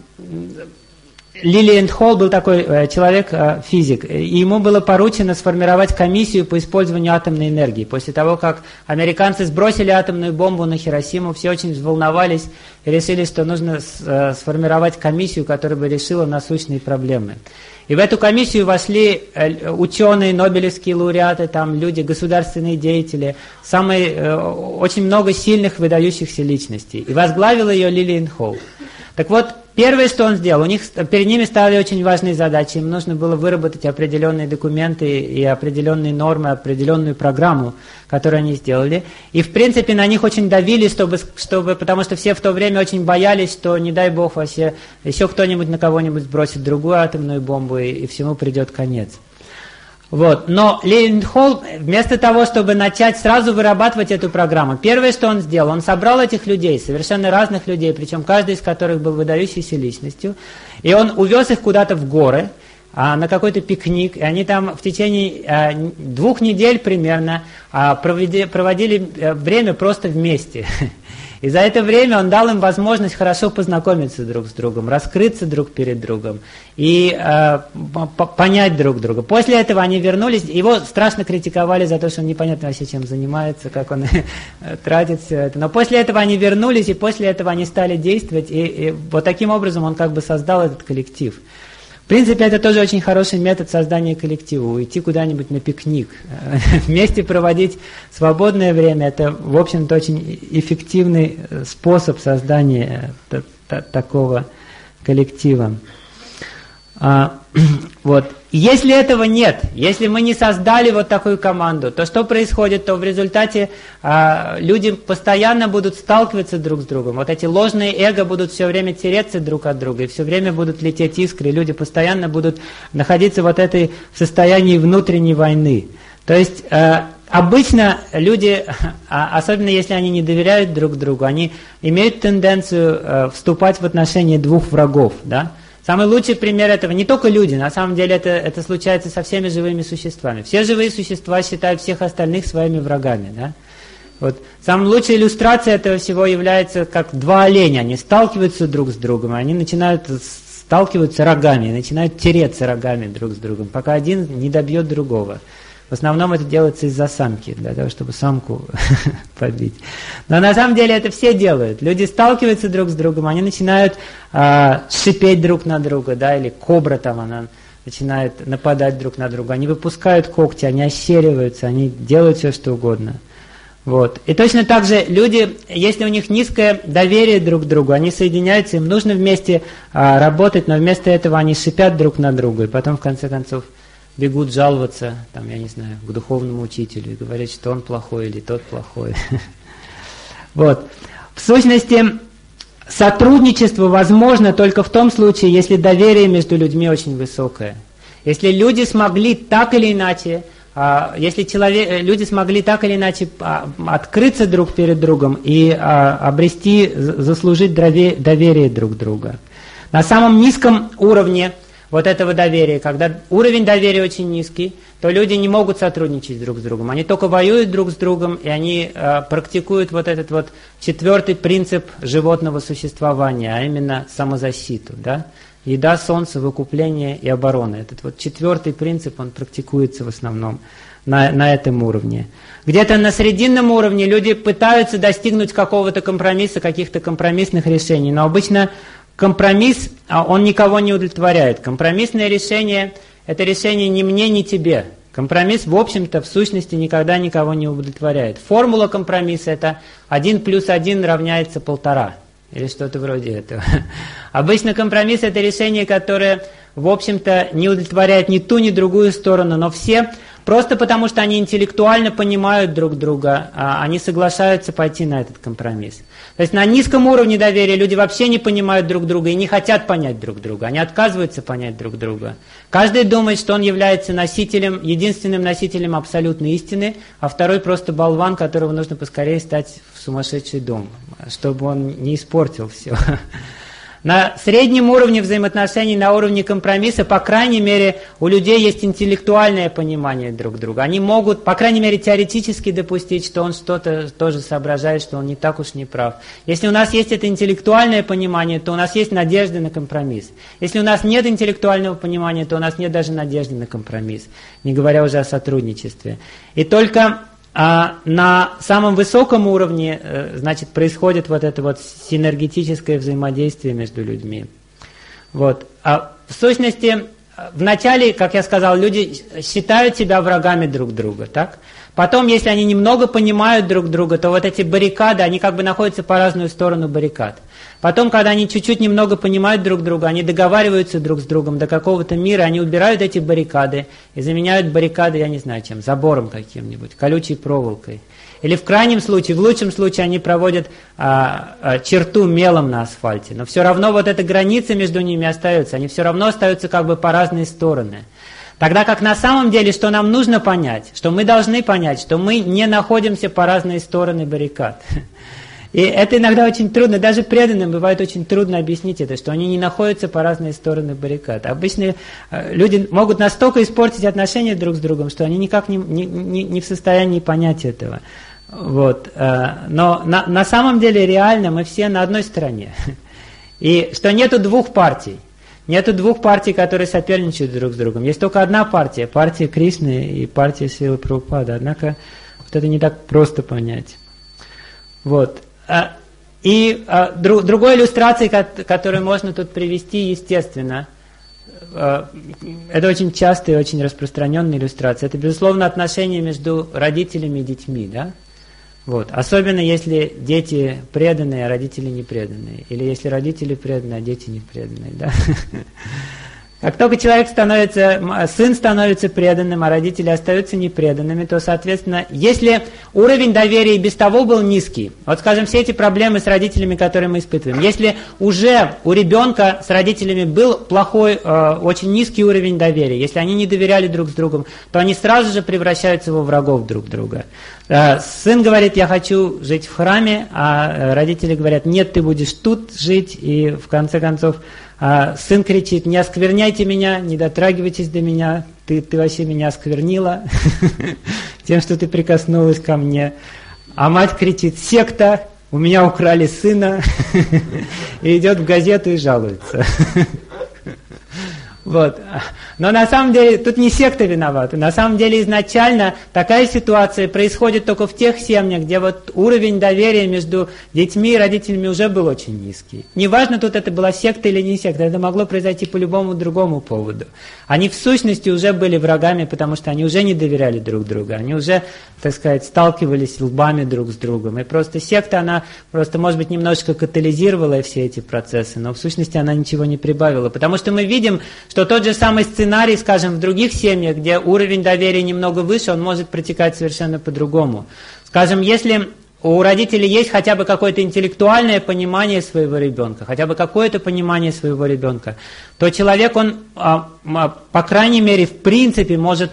Лилиэнд Холл был такой э, человек, э, физик, и ему было поручено сформировать комиссию по использованию атомной энергии. После того, как американцы сбросили атомную бомбу на Хиросиму, все очень взволновались и решили, что нужно с, э, сформировать комиссию, которая бы решила насущные проблемы. И в эту комиссию вошли э, ученые, нобелевские лауреаты, там люди, государственные деятели, самые, э, очень много сильных, выдающихся личностей. И возглавил ее Лилиэнд Холл. Так вот, первое, что он сделал, у них, перед ними ставили очень важные задачи, им нужно было выработать определенные документы и определенные нормы, определенную программу, которую они сделали. И, в принципе, на них очень давили, чтобы, чтобы, потому что все в то время очень боялись, что, не дай бог, вообще еще кто-нибудь на кого-нибудь сбросит другую атомную бомбу, и, и всему придет конец. Вот. Но Лилиэнд Холл, вместо того, чтобы начать сразу вырабатывать эту программу, первое, что он сделал, он собрал этих людей, совершенно разных людей, причем каждый из которых был выдающейся личностью, и он увез их куда-то в горы, а, на какой-то пикник, и они там в течение а, двух недель примерно а, проведи, проводили а, время просто вместе. И за это время он дал им возможность хорошо познакомиться друг с другом, раскрыться друг перед другом и э, понять друг друга. После этого они вернулись, его страшно критиковали за то, что он непонятно вообще чем занимается, как он тратит все это. Но после этого они вернулись, и после этого они стали действовать, и, и вот таким образом он как бы создал этот коллектив. В принципе, это тоже очень хороший метод создания коллектива. Уйти куда-нибудь на пикник, вместе проводить свободное время. Это, в общем-то, очень эффективный способ создания такого коллектива. Вот. Если этого нет, если мы не создали вот такую команду, то что происходит? То в результате а, люди постоянно будут сталкиваться друг с другом. Вот эти ложные эго будут все время тереться друг от друга, и все время будут лететь искры, и люди постоянно будут находиться вот этой в состоянии внутренней войны. То есть а, обычно люди, а, особенно если они не доверяют друг другу, они имеют тенденцию а, вступать в отношения двух врагов, да? Самый лучший пример этого не только люди, на самом деле это, это случается со всеми живыми существами. Все живые существа считают всех остальных своими врагами. Да? Вот. Самой лучшей иллюстрацией этого всего является, как два оленя, они сталкиваются друг с другом, они начинают сталкиваться рогами, начинают тереться рогами друг с другом, пока один не добьет другого. В основном это делается из-за самки, для того, чтобы самку побить. Но на самом деле это все делают. Люди сталкиваются друг с другом, они начинают э, шипеть друг на друга, да, или кобра там, она начинает нападать друг на друга. Они выпускают когти, они ощериваются, они делают все, что угодно. Вот. И точно так же люди, если у них низкое доверие друг к другу, они соединяются, им нужно вместе а, работать, но вместо этого они шипят друг на друга, и потом в конце концов бегут жаловаться, там, я не знаю, к духовному учителю и говорят, что он плохой или тот плохой. Вот. В сущности, сотрудничество возможно только в том случае, если доверие между людьми очень высокое. Если люди смогли так или иначе, если человек, люди смогли так или иначе открыться друг перед другом и обрести, заслужить доверие друг друга. На самом низком уровне вот этого доверия, когда уровень доверия очень низкий, то люди не могут сотрудничать друг с другом. Они только воюют друг с другом, и они э, практикуют вот этот вот четвертый принцип животного существования, а именно самозащиту. Да? Еда, солнце, выкупление и оборона. Этот вот четвертый принцип, он практикуется в основном на, на этом уровне. Где-то на срединном уровне люди пытаются достигнуть какого-то компромисса, каких-то компромиссных решений, но обычно компромисс, он никого не удовлетворяет. Компромиссное решение – это решение ни мне, ни тебе. Компромисс, в общем-то, в сущности, никогда никого не удовлетворяет. Формула компромисса – это один плюс один равняется полтора. Или что-то вроде этого. Обычно компромисс – это решение, которое, в общем-то, не удовлетворяет ни ту, ни другую сторону, но все, просто потому что они интеллектуально понимают друг друга, они соглашаются пойти на этот компромисс. То есть на низком уровне доверия люди вообще не понимают друг друга и не хотят понять друг друга, они отказываются понять друг друга. Каждый думает, что он является носителем, единственным носителем абсолютной истины, а второй просто болван, которого нужно поскорее стать в сумасшедший дом, чтобы он не испортил все. На среднем уровне взаимоотношений, на уровне компромисса, по крайней мере, у людей есть интеллектуальное понимание друг друга. Они могут, по крайней мере, теоретически допустить, что он что-то тоже соображает, что он не так уж не прав. Если у нас есть это интеллектуальное понимание, то у нас есть надежда на компромисс. Если у нас нет интеллектуального понимания, то у нас нет даже надежды на компромисс, не говоря уже о сотрудничестве. И только А на самом высоком уровне, значит, происходит вот это вот синергетическое взаимодействие между людьми. Вот. А в сущности, вначале, как я сказал, люди считают себя врагами друг друга, так? Потом, если они немного понимают друг друга, то вот эти баррикады, они как бы находятся по разную сторону баррикад. Потом, когда они чуть-чуть немного понимают друг друга, они договариваются друг с другом до какого-то мира, они убирают эти баррикады и заменяют баррикады, я не знаю чем, забором каким-нибудь, колючей проволокой. Или в крайнем случае, в лучшем случае они проводят а, а, черту мелом на асфальте. Но все равно вот эта граница между ними остается, они все равно остаются как бы по разные стороны. Тогда как на самом деле, что нам нужно понять, что мы должны понять, что мы не находимся по разные стороны баррикад. И это иногда очень трудно, даже преданным бывает очень трудно объяснить это, что они не находятся по разные стороны баррикад. Обычно люди могут настолько испортить отношения друг с другом, что они никак не, не, не в состоянии понять этого. Вот. Но на, на самом деле реально мы все на одной стороне. И что нету двух партий. Нету двух партий, которые соперничают друг с другом. Есть только одна партия, партия Кришны и партия Шрилы Прабхупады. Однако вот это не так просто понять. Вот. И а, друг, другой иллюстрации, которую можно тут привести, естественно, а, это очень частая и очень распространенная иллюстрация. Это, безусловно, отношения между родителями и детьми, да? Вот. Особенно если дети преданные, а родители не преданные. Или если родители преданные, а дети не преданные, да? Как только человек становится, сын становится преданным, а родители остаются непреданными, то, соответственно, если уровень доверия и без того был низкий, вот, скажем, все эти проблемы с родителями, которые мы испытываем, если уже у ребенка с родителями был плохой, э, очень низкий уровень доверия, если они не доверяли друг с другом, то они сразу же превращаются во врагов друг друга. Э, сын говорит, я хочу жить в храме, а родители говорят, нет, ты будешь тут жить, и в конце концов, А сын кричит, не оскверняйте меня, не дотрагивайтесь до меня, ты, ты вообще меня осквернила тем, что ты прикоснулась ко мне. А мать кричит, секта, у меня украли сына, и идет в газету и жалуется. Вот. Но на самом деле тут не секта виновата. На самом деле изначально такая ситуация происходит только в тех семьях, где вот уровень доверия между детьми и родителями уже был очень низкий. Неважно, тут это была секта или не секта, это могло произойти по любому другому поводу. Они в сущности уже были врагами, потому что они уже не доверяли друг другу. Они уже, так сказать, сталкивались лбами друг с другом. И просто секта, она просто, может быть, немножечко катализировала все эти процессы, но в сущности она ничего не прибавила. Потому что мы видим, что тот же самый сценарий, скажем, в других семьях, где уровень доверия немного выше, он может протекать совершенно по-другому. Скажем, если у родителей есть хотя бы какое-то интеллектуальное понимание своего ребенка, хотя бы какое-то понимание своего ребенка, то человек, он, по крайней мере, в принципе, может,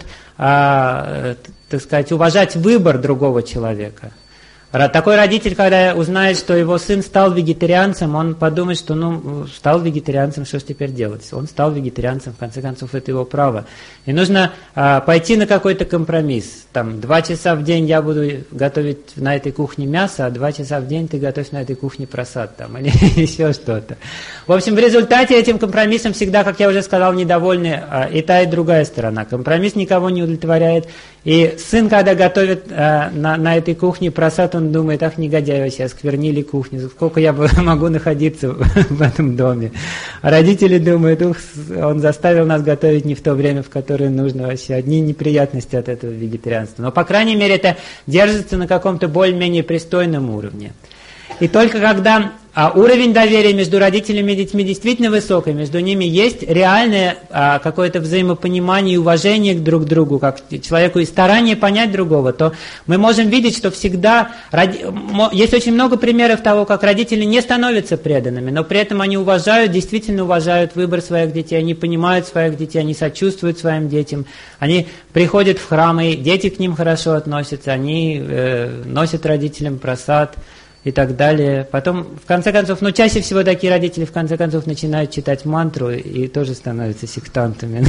так сказать, уважать выбор другого человека. Такой родитель, когда узнает, что его сын стал вегетарианцем, он подумает, что ну, стал вегетарианцем, что же теперь делать? Он стал вегетарианцем, в конце концов, это его право. И нужно а, пойти на какой-то компромисс. Там, два часа в день я буду готовить на этой кухне мясо, а два часа в день ты готовишь на этой кухне просад, там, или еще что-то. В общем, в результате этим компромиссом всегда, как я уже сказал, недовольны а, и та, и другая сторона. Компромисс никого не удовлетворяет. И сын, когда готовит а, на, на этой кухне просад, он думает: ах, негодяи вообще, осквернили кухню, сколько я могу находиться в этом доме. А родители думают: ух, он заставил нас готовить не в то время, в которое нужно вообще. Одни неприятности от этого вегетарианства. Но, по крайней мере, это держится на каком-то более-менее пристойном уровне. И только когда а, уровень доверия между родителями и детьми действительно высокий, между ними есть реальное а, какое-то взаимопонимание и уважение друг к другу, как человеку, и старание понять другого, то мы можем видеть, что всегда... Роди... Есть очень много примеров того, как родители не становятся преданными, но при этом они уважают, действительно уважают выбор своих детей, они понимают своих детей, они сочувствуют своим детям, они приходят в храмы, дети к ним хорошо относятся, они э, носят родителям просад и так далее. Потом, в конце концов, ну, чаще всего такие родители, в конце концов, начинают читать мантру и тоже становятся сектантами.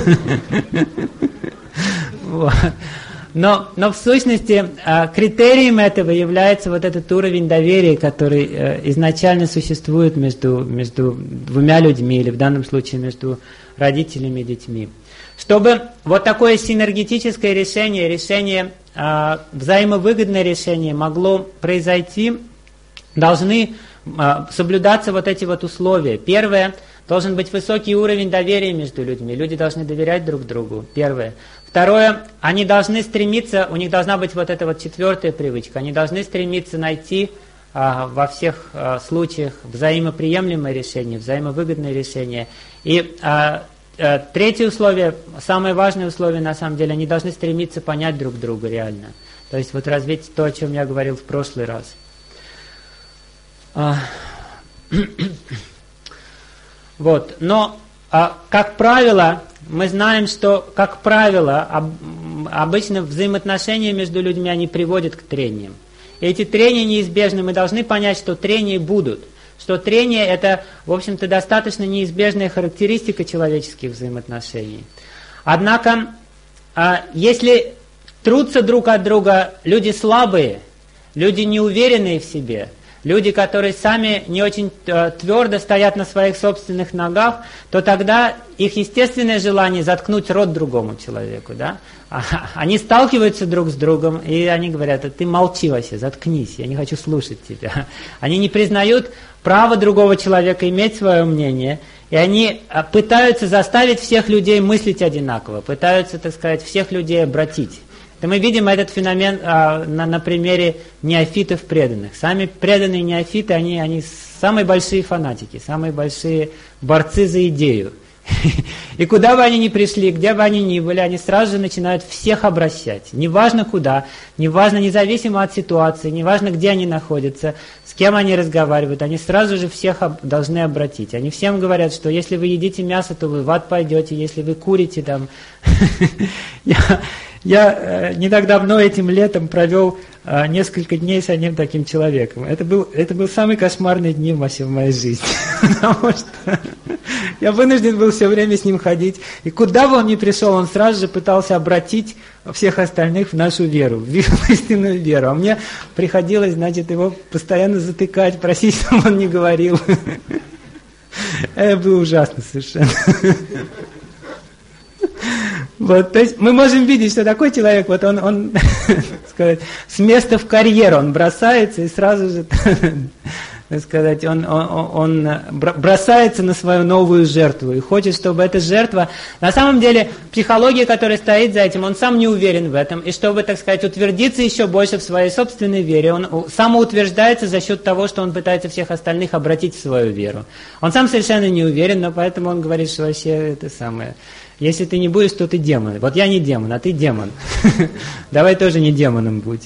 Но, но в сущности критерием этого является вот этот уровень доверия, который изначально существует между, между двумя людьми, или в данном случае между родителями и детьми. Чтобы вот такое синергетическое решение, решение, взаимовыгодное решение могло произойти, должны соблюдаться вот эти вот условия. Первое, должен быть высокий уровень доверия между людьми. Люди должны доверять друг другу. Первое. Второе, они должны стремиться, у них должна быть вот эта вот четвертая привычка, они должны стремиться найти а, во всех а, случаях взаимоприемлемое решение, взаимовыгодное решение. И а, а, третье условие, самое важное условие на самом деле, они должны стремиться понять друг друга реально. То есть вот развить то, о чем я говорил в прошлый раз. А, вот, но, а, как правило, мы знаем, что, как правило, об, обычно взаимоотношения между людьми, они приводят к трениям. И эти трения неизбежны, мы должны понять, что трения будут. Что трение – это, в общем-то, достаточно неизбежная характеристика человеческих взаимоотношений. Однако, а, если трутся друг от друга люди слабые, люди неуверенные в себе, люди, которые сами не очень э, твердо стоят на своих собственных ногах, то тогда их естественное желание заткнуть рот другому человеку, да? А, они сталкиваются друг с другом, и они говорят: ты молчи вообще, заткнись, я не хочу слушать тебя. Они не признают право другого человека иметь свое мнение, и они пытаются заставить всех людей мыслить одинаково, пытаются, так сказать, всех людей обратить. Мы видим этот феномен а, на, на примере неофитов преданных. Сами преданные неофиты, они, они самые большие фанатики, самые большие борцы за идею. И куда бы они ни пришли, где бы они ни были, они сразу же начинают всех обращать. Неважно куда, неважно, независимо от ситуации, неважно где они находятся, с кем они разговаривают, они сразу же всех об, должны обратить. Они всем говорят, что если вы едите мясо, то вы в ад пойдете, если вы курите там... Я э, не так давно этим летом провел э, несколько дней с одним таким человеком. Это был, это был самый кошмарный день вообще в моей жизни. Потому что я вынужден был все время с ним ходить. И куда бы он ни пришел, он сразу же пытался обратить всех остальных в нашу веру, в истинную веру. А мне приходилось, значит, его постоянно затыкать, просить, чтобы он не говорил. Это было ужасно совершенно. Вот, то есть мы можем видеть, что такой человек, вот он, он сказать, с места в карьеру, он бросается и сразу же, сказать, он, он, он бросается на свою новую жертву и хочет, чтобы эта жертва... На самом деле, психология, которая стоит за этим, он сам не уверен в этом, и чтобы, так сказать, утвердиться еще больше в своей собственной вере, он самоутверждается за счет того, что он пытается всех остальных обратить в свою веру. Он сам совершенно не уверен, но поэтому он говорит, что вообще это самое... Если ты не будешь, то ты демон. Вот я не демон, а ты демон. Давай тоже не демоном будь.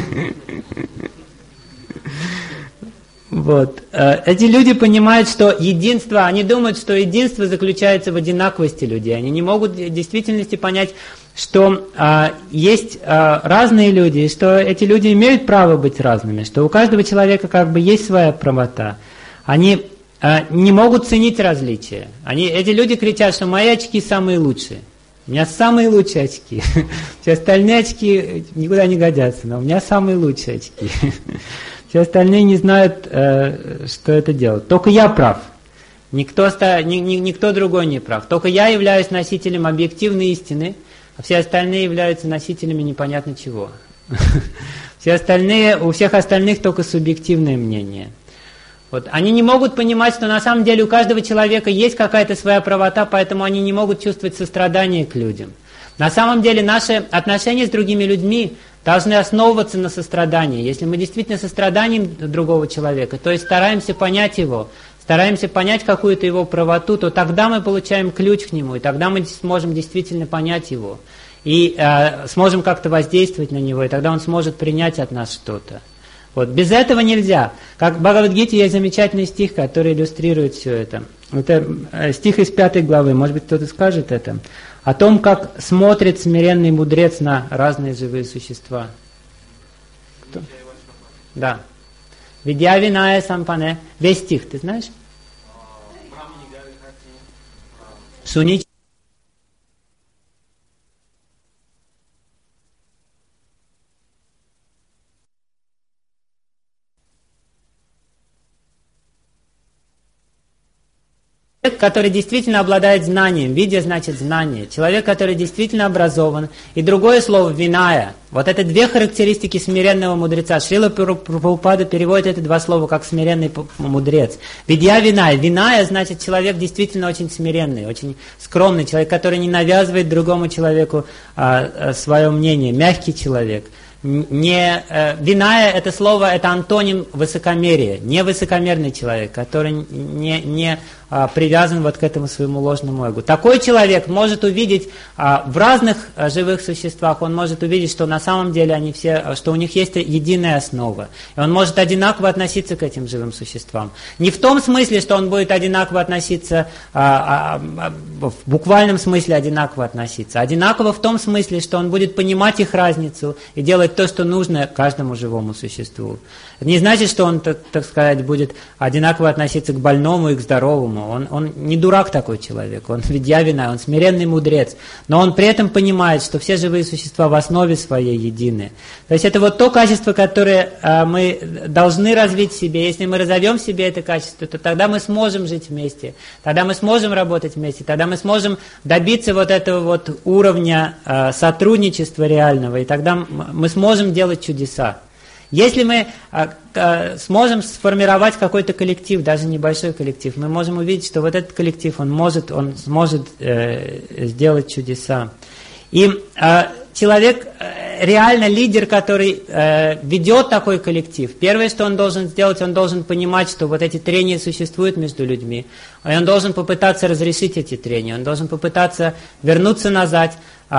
Вот. Эти люди понимают, что единство, они думают, что единство заключается в одинаковости людей. Они не могут в действительности понять, что а, есть а, разные люди, и что эти люди имеют право быть разными, что у каждого человека как бы есть своя правота. Они а, не могут ценить различия. Они, эти люди кричат, что мои очки самые лучшие. У меня самые лучшие очки. Все остальные очки никуда не годятся, но у меня самые лучшие очки. Все остальные не знают, э, что это делать. Только я прав. Никто, ни, ни, никто другой не прав. Только я являюсь носителем объективной истины, а все остальные являются носителями непонятно чего. Все остальные, у всех остальных только субъективное мнение. Вот. Они не могут понимать, что на самом деле у каждого человека есть какая-то своя правота, поэтому они не могут чувствовать сострадание к людям. На самом деле наши отношения с другими людьми должны основываться на сострадании. Если мы действительно сострадаем другого человека, то есть стараемся понять его, стараемся понять какую-то его правоту, то тогда мы получаем ключ к нему, и тогда мы сможем действительно понять его. И э, сможем как-то воздействовать на него, и тогда он сможет принять от нас что-то. Вот. Без этого нельзя. Как в Бхагавад-гите есть замечательный стих, который иллюстрирует все это. Это стих из пятой главы, может быть, кто-то скажет это. О том, как смотрит смиренный мудрец на разные живые существа. Кто? Да. Видья виная сампане. Весь стих, ты знаешь? Сунич. Человек, который действительно обладает знанием, видя значит знание, человек, который действительно образован, и другое слово «виная». Вот это две характеристики смиренного мудреца. Шрила Прабхупада переводит эти два слова как «смиренный мудрец». Видья виная. Виная значит человек действительно очень смиренный, очень скромный, человек, который не навязывает другому человеку а, а, свое мнение, мягкий человек. Не, э, виная это слово, это антоним высокомерия, не высокомерный человек, который не, не а, привязан вот к этому своему ложному эго. Такой человек может увидеть а, в разных а, живых существах, он может увидеть, что на самом деле они все, что у них есть единая основа. И он может одинаково относиться к этим живым существам. Не в том смысле, что он будет одинаково относиться, а, а, а, в буквальном смысле одинаково относиться, одинаково в том смысле, что он будет понимать их разницу и делать то, что нужно каждому живому существу. Это не значит, что он, так, так сказать, будет одинаково относиться к больному и к здоровому. Он, он не дурак такой человек, он видья виная, он смиренный мудрец. Но он при этом понимает, что все живые существа в основе своей едины. То есть это вот то качество, которое а, мы должны развить в себе. Если мы разовьем в себе это качество, то тогда мы сможем жить вместе, тогда мы сможем работать вместе, тогда мы сможем добиться вот этого вот уровня а, сотрудничества реального, и тогда мы сможем делать чудеса. Если мы а, а, сможем сформировать какой-то коллектив, даже небольшой коллектив, мы можем увидеть, что вот этот коллектив, он может, он сможет э, сделать чудеса. И э, человек, э, реально лидер, который э, ведет такой коллектив, первое, что он должен сделать, он должен понимать, что вот эти трения существуют между людьми, и он должен попытаться разрешить эти трения, он должен попытаться вернуться назад,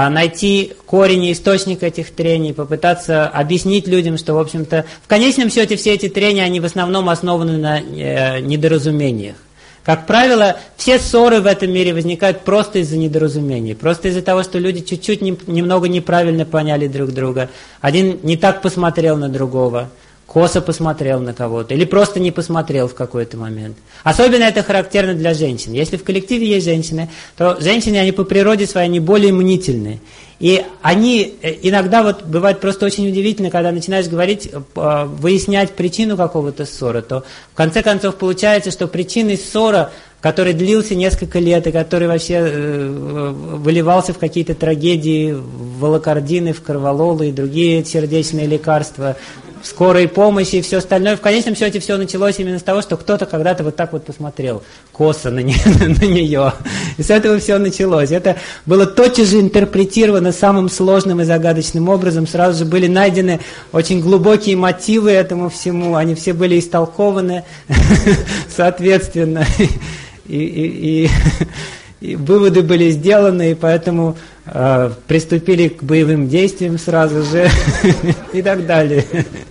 найти корень и источник этих трений, попытаться объяснить людям, что, в общем-то, в конечном счете все эти трения, они в основном основаны на э, недоразумениях. Как правило, все ссоры в этом мире возникают просто из-за недоразумений, просто из-за того, что люди чуть-чуть не, немного неправильно поняли друг друга, один не так посмотрел на другого, косо посмотрел на кого-то, или просто не посмотрел в какой-то момент. Особенно это характерно для женщин. Если в коллективе есть женщины, то женщины, они по природе своей, они более мнительны. И они иногда, вот бывает просто очень удивительно, когда начинаешь говорить, выяснять причину какого-то ссора, то в конце концов получается, что причиной ссора который длился несколько лет и который вообще э, выливался в какие-то трагедии, в волокордины, в корвалолы и другие сердечные лекарства, скорой помощи и все остальное. В конечном счете все началось именно с того, что кто-то когда-то вот так вот посмотрел косо на, не, на нее. И с этого все началось. Это было тотчас же интерпретировано самым сложным и загадочным образом. Сразу же были найдены очень глубокие мотивы этому всему. Они все были истолкованы соответственно. И, и, и, и выводы были сделаны, и поэтому э, приступили к боевым действиям сразу же и так далее.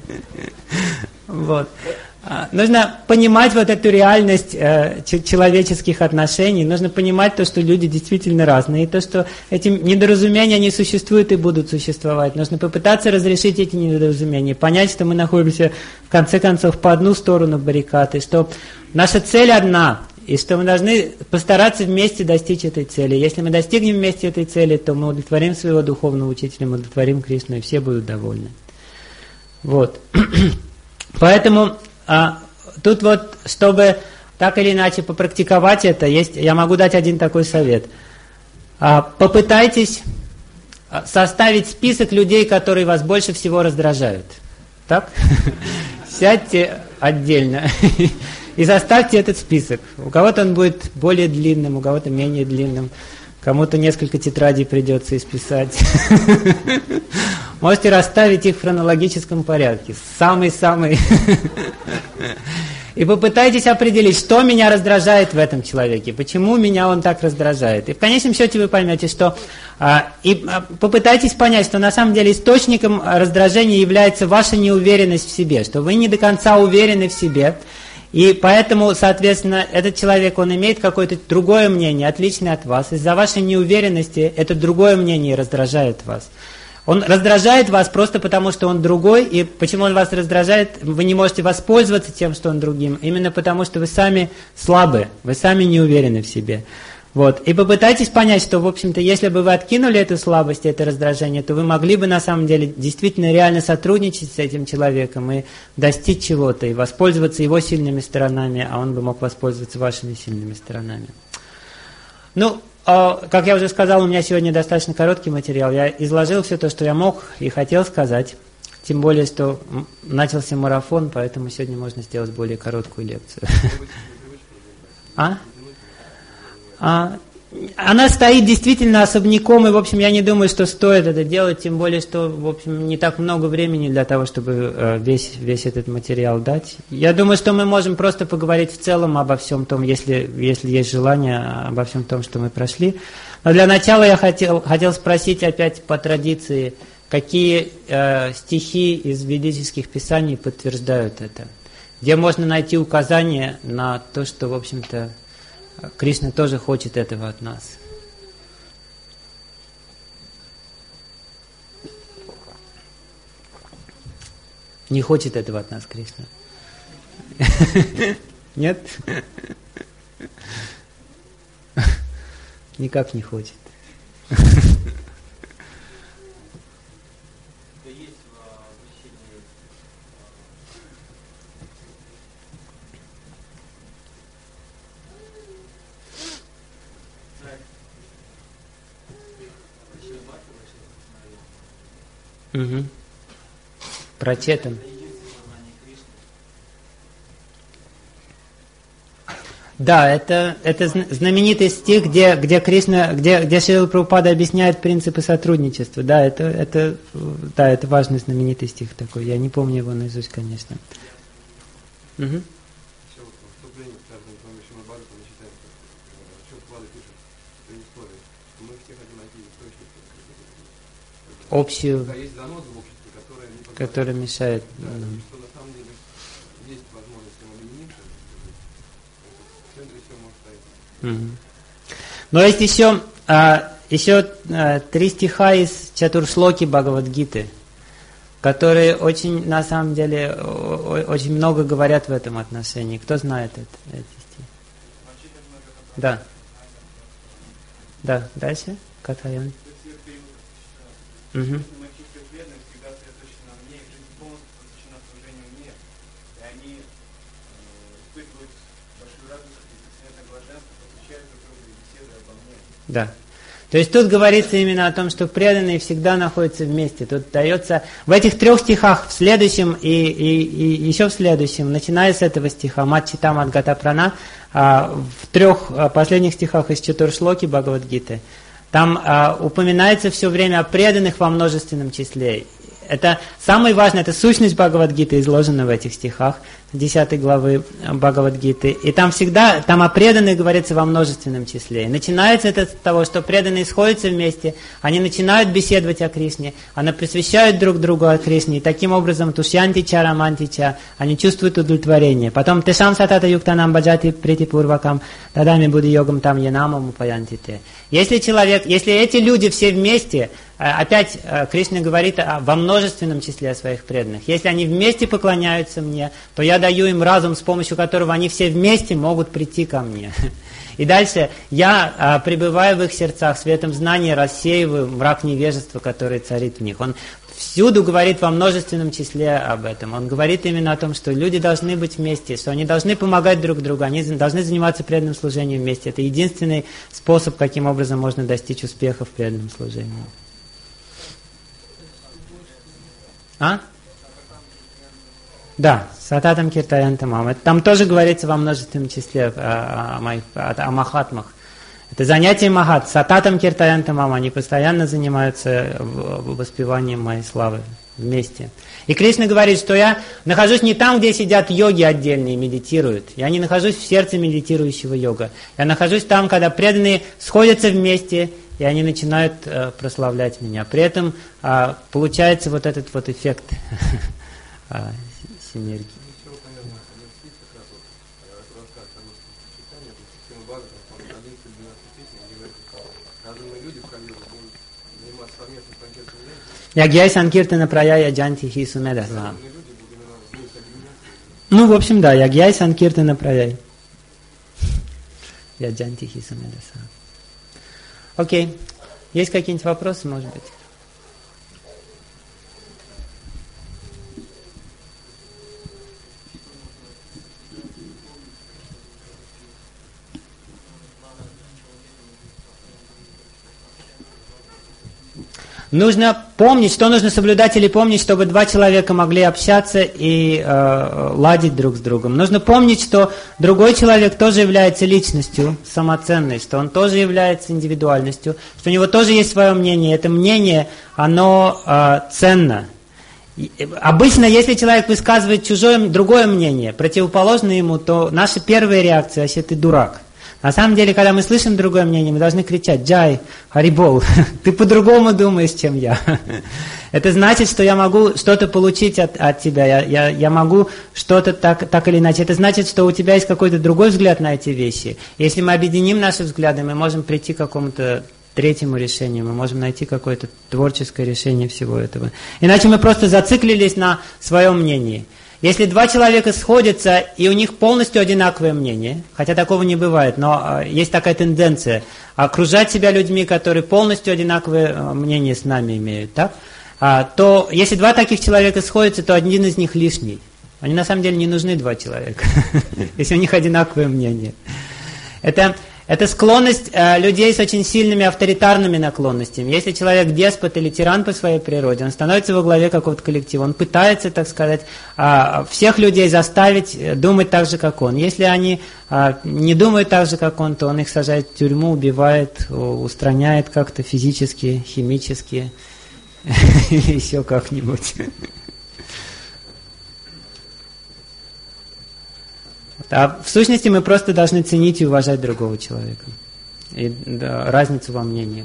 Вот. Нужно понимать вот эту реальность э, человеческих отношений, нужно понимать то, что люди действительно разные, и то, что эти недоразумения, они существуют и будут существовать. Нужно попытаться разрешить эти недоразумения, понять, что мы находимся, в конце концов, по одну сторону баррикады, что наша цель одна, и что мы должны постараться вместе достичь этой цели. Если мы достигнем вместе этой цели, то мы удовлетворим своего духовного учителя, мы удовлетворим Кришну, и все будут довольны. Вот. Поэтому а, тут вот, чтобы так или иначе попрактиковать это, есть, я могу дать один такой совет. А, попытайтесь составить список людей, которые вас больше всего раздражают. Так? Сядьте отдельно и составьте этот список. У кого-то он будет более длинным, у кого-то менее длинным. Кому-то несколько тетрадей придется исписать. Можете расставить их в хронологическом порядке. Самый-самый. И попытайтесь определить, что меня раздражает в этом человеке, почему меня он так раздражает. И в конечном счете вы поймете, что... А, и а, попытайтесь понять, что на самом деле источником раздражения является ваша неуверенность в себе, что вы не до конца уверены в себе. И поэтому, соответственно, этот человек, он имеет какое-то другое мнение, отличное от вас. Из-за вашей неуверенности это другое мнение раздражает вас. Он раздражает вас просто потому, что он другой, и почему он вас раздражает, вы не можете воспользоваться тем, что он другим, именно потому, что вы сами слабы, вы сами не уверены в себе. Вот. И попытайтесь понять, что, в общем-то, если бы вы откинули эту слабость, это раздражение, то вы могли бы, на самом деле, действительно реально сотрудничать с этим человеком и достичь чего-то, и воспользоваться его сильными сторонами, а он бы мог воспользоваться вашими сильными сторонами. Ну, как я уже сказал, у меня сегодня достаточно короткий материал. Я изложил все то, что я мог и хотел сказать. Тем более, что начался марафон, поэтому сегодня можно сделать более короткую лекцию. А? А? Она стоит действительно особняком, и, в общем, я не думаю, что стоит это делать, тем более, что, в общем, не так много времени для того, чтобы весь, весь этот материал дать. Я думаю, что мы можем просто поговорить в целом обо всем том, если, если есть желание, обо всем том, что мы прошли. Но для начала я хотел, хотел спросить опять по традиции, какие э, стихи из ведических писаний подтверждают это? Где можно найти указания на то, что, в общем-то, Кришна тоже хочет этого от нас. Не хочет этого от нас Кришна. Нет? Никак не хочет. Угу. Про Четан. Да, это, это знаменитый стих, где, где Кришна, где, где Шрила Прабхупада объясняет принципы сотрудничества. Да, это, это, да, это важный знаменитый стих такой. Я не помню его наизусть, конечно. Угу. Общую, да, есть занозы в обществе, которые, которые мешают. Да, да. Что на самом деле есть возможность им объединиться, в центре все может стоять. Угу. Но есть еще, а, еще а, три стиха из Чатуршлоки Бхагавад-гиты, которые очень, на самом деле, о, очень много говорят в этом отношении. Кто знает это, эти стихи? Да. Да, дальше? Катаян. Угу. Да. То есть тут говорится именно о том, что преданные всегда находятся вместе. Тут дается в этих трех стихах, в следующем и, и, и еще в следующем, начиная с этого стиха, Мат-чита Мат-гата-прана, в трех последних стихах из Чатуршлоки Бхагавад-гиты, там а, упоминается все время о преданных во множественном числе. Это самое важное, это сущность Бхагавад-гиты изложена в этих стихах, десятой главы Бхагавад-гиты. И там всегда, там о преданных говорится во множественном числе. И начинается это с того, что преданные сходятся вместе, они начинают беседовать о Кришне, они просвещают друг другу о Кришне, и таким образом тушьянти-ча, романти-ча, они чувствуют удовлетворение. Потом тешам сатата юктанам баджати прити-пурвакам, тадами буду йогам там янамам упаянти-те. Если человек, если эти люди все вместе, опять Кришна говорит во множественном числе о своих преданных. Если они вместе поклоняются мне, то я даю им разум, с помощью которого они все вместе могут прийти ко мне. И дальше я пребываю в их сердцах, светом знания рассеиваю мрак невежества, который царит в них. Он всюду говорит во множественном числе об этом. Он говорит именно о том, что люди должны быть вместе, что они должны помогать друг другу, они должны заниматься преданным служением вместе. Это единственный способ, каким образом можно достичь успеха в преданном служении. А? Да, сататам киртаянтам мам. Там тоже говорится во множественном числе о, о, моих, о, о махатмах. Это занятие махат. Сататам киртаянтам мам. Они постоянно занимаются воспеванием моей славы вместе. И Кришна говорит, что я нахожусь не там, где сидят йоги отдельные и медитируют. Я не нахожусь в сердце медитирующего йога. Я нахожусь там, когда преданные сходятся вместе, и они начинают э, прославлять меня. При этом э, получается вот этот вот эффект э, синергии. Ягьяй санкиртана праяя джанти хи сумедаса. Ну, в общем, да, ягьяй санкиртана праяй. Я джанти хи сумедаса. Окей. Есть какие-нибудь вопросы, может быть? Нужно помнить, что нужно соблюдать или помнить, чтобы два человека могли общаться и э, ладить друг с другом. Нужно помнить, что другой человек тоже является личностью самоценной, что он тоже является индивидуальностью, что у него тоже есть свое мнение. Это мнение, оно э, ценно. И, обычно, если человек высказывает чужое, другое мнение, противоположное ему, то наша первая реакция, вообще ты дурак. На самом деле, когда мы слышим другое мнение, мы должны кричать: «Джай, Харибол, ты по-другому думаешь, чем я». Это значит, что я могу что-то получить от, от тебя, я, я, я могу что-то так, так или иначе. Это значит, что у тебя есть какой-то другой взгляд на эти вещи. Если мы объединим наши взгляды, мы можем прийти к какому-то третьему решению, мы можем найти какое-то творческое решение всего этого. Иначе мы просто зациклились на своем мнении. Если два человека сходятся, и у них полностью одинаковое мнение, хотя такого не бывает, но э, есть такая тенденция окружать себя людьми, которые полностью одинаковое э, мнение с нами имеют, так? А, то если два таких человека сходятся, то один из них лишний. Они на самом деле не нужны, два человека, если у них одинаковое мнение. Это... Это склонность э, людей с очень сильными авторитарными наклонностями. Если человек деспот или тиран по своей природе, он становится во главе какого-то коллектива, он пытается, так сказать, э, всех людей заставить думать так же, как он. Если они э, не думают так же, как он, то он их сажает в тюрьму, убивает, устраняет как-то физически, химически или еще как-нибудь. А в сущности мы просто должны ценить и уважать другого человека. И да, разницу во мнениях.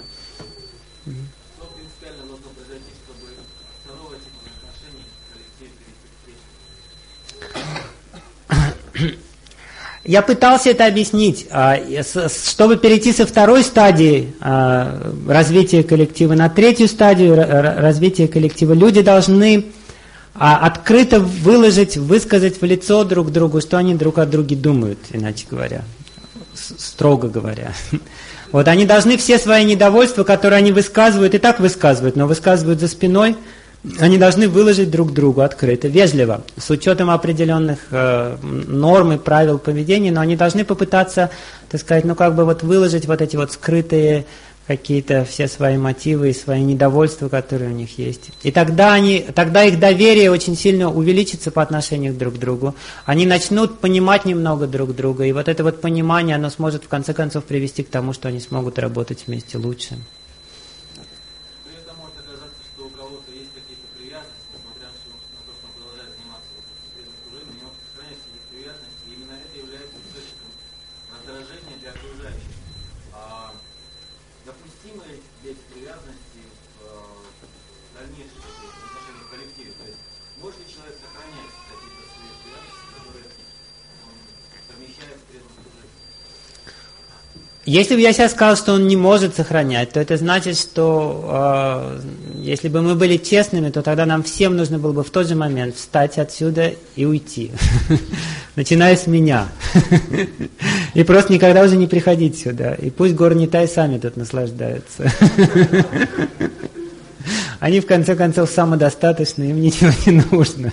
Я пытался это объяснить. Чтобы перейти со второй стадии развития коллектива на третью стадию развития коллектива, люди должны открыто выложить, высказать в лицо друг другу, что они друг о друге думают, иначе говоря, строго говоря. Вот они должны все свои недовольства, которые они высказывают, и так высказывают, но высказывают за спиной, они должны выложить друг другу открыто, вежливо, с учетом определенных э, норм и правил поведения, но они должны попытаться, так сказать, ну как бы вот выложить вот эти вот скрытые какие-то все свои мотивы и свои недовольства, которые у них есть. И тогда, они, тогда их доверие очень сильно увеличится по отношению друг к другу. Они начнут понимать немного друг друга, и вот это вот понимание, оно сможет в конце концов привести к тому, что они смогут работать вместе лучше. Если бы я сейчас сказал, что он не может сохранять, то это значит, что э, если бы мы были честными, то тогда нам всем нужно было бы в тот же момент встать отсюда и уйти. Начиная с меня. И просто никогда уже не приходить сюда. И пусть Гор-Нитай сами тут наслаждаются. Они в конце концов самодостаточны, им ничего не нужно.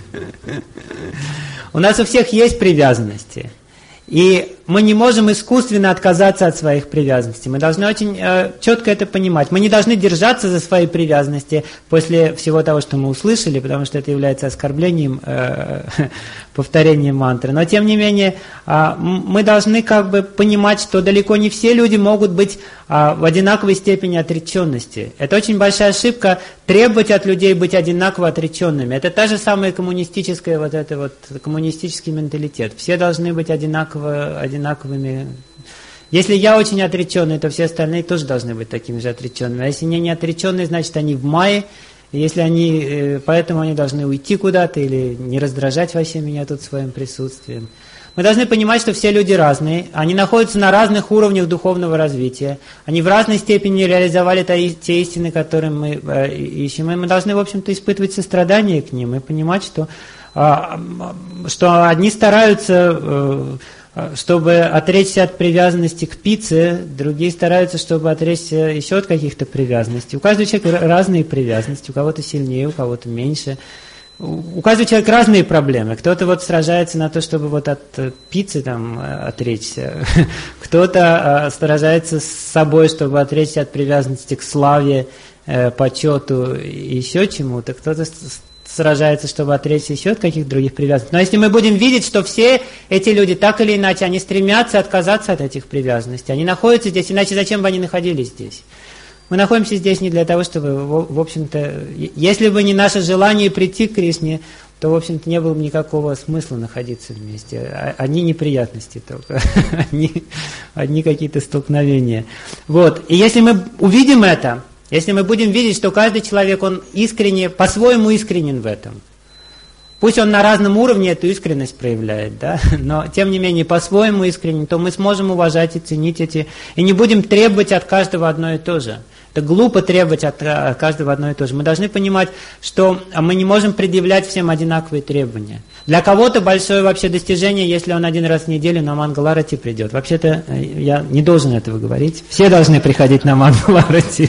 У нас у всех есть привязанности. И мы не можем искусственно отказаться от своих привязанностей. Мы должны очень э, четко это понимать. Мы не должны держаться за свои привязанности после всего того, что мы услышали, потому что это является оскорблением, э, повторением мантры. Но тем не менее, э, мы должны как бы понимать, что далеко не все люди могут быть э, в одинаковой степени отреченности. Это очень большая ошибка требовать от людей быть одинаково отреченными. Это та же самая коммунистическая вот это вот коммунистический менталитет. Все должны быть одинаково одинаковыми. Если я очень отреченный, то все остальные тоже должны быть такими же отреченными. А если они не отреченные, значит они в мае. Если они, поэтому они должны уйти куда-то или не раздражать вообще меня тут своим присутствием. Мы должны понимать, что все люди разные. Они находятся на разных уровнях духовного развития. Они в разной степени реализовали те истины, которые мы ищем. И мы должны, в общем-то, испытывать сострадание к ним и понимать, что, что одни стараются, чтобы отречься от привязанности к пицце, другие стараются, чтобы отречься еще от каких-то привязанностей. У каждого человека разные привязанности, у кого-то сильнее, у кого-то меньше. У каждого человека разные проблемы. Кто-то вот сражается на то, чтобы вот от пиццы там отречься. Кто-то сражается с собой, чтобы отречься от привязанности к славе, почету и еще чему-то. Кто-то сражается, чтобы отречься еще от каких-то других привязанностей. Но если мы будем видеть, что все эти люди, так или иначе, они стремятся отказаться от этих привязанностей, они находятся здесь, иначе зачем бы они находились здесь? Мы находимся здесь не для того, чтобы, в общем-то, если бы не наше желание прийти к Кришне, то, в общем-то, не было бы никакого смысла находиться вместе. Одни неприятности только, одни, одни какие-то столкновения. Вот. И если мы увидим это, если мы будем видеть, что каждый человек, он искренне, по-своему искренен в этом, пусть он на разном уровне эту искренность проявляет, да, но тем не менее по-своему искренен, то мы сможем уважать и ценить эти, и не будем требовать от каждого одно и то же. Это глупо требовать от, от каждого одно и то же. Мы должны понимать, что мы не можем предъявлять всем одинаковые требования. Для кого-то большое вообще достижение, если он один раз в неделю на Мангаларати придет. Вообще-то я не должен этого говорить. Все должны приходить на Мангаларати.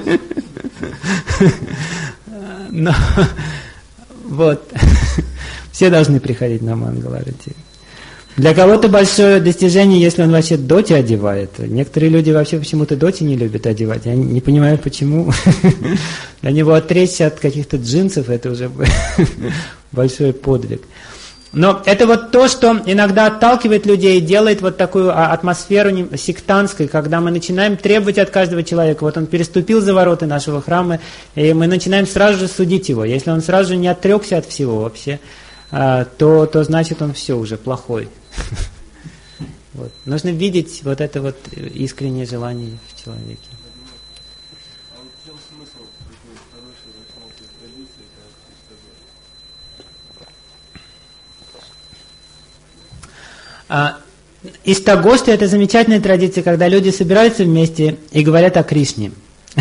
Но вот, все должны приходить на Мангаларати. Для кого-то большое достижение, если он вообще доти одевает. Некоторые люди вообще почему-то доти не любят одевать. Я не понимаю, почему. Для него отречься от каких-то джинсов, это уже большой подвиг. Но это вот то, что иногда отталкивает людей и делает вот такую атмосферу сектантской, когда мы начинаем требовать от каждого человека. Вот он переступил за ворота нашего храма, и мы начинаем сразу же судить его. Если он сразу же не отрекся от всего вообще, то, то значит он все уже плохой. Вот. Нужно видеть вот это вот искреннее желание в человеке. А, Истагости — это замечательная традиция, когда люди собираются вместе и говорят о Кришне.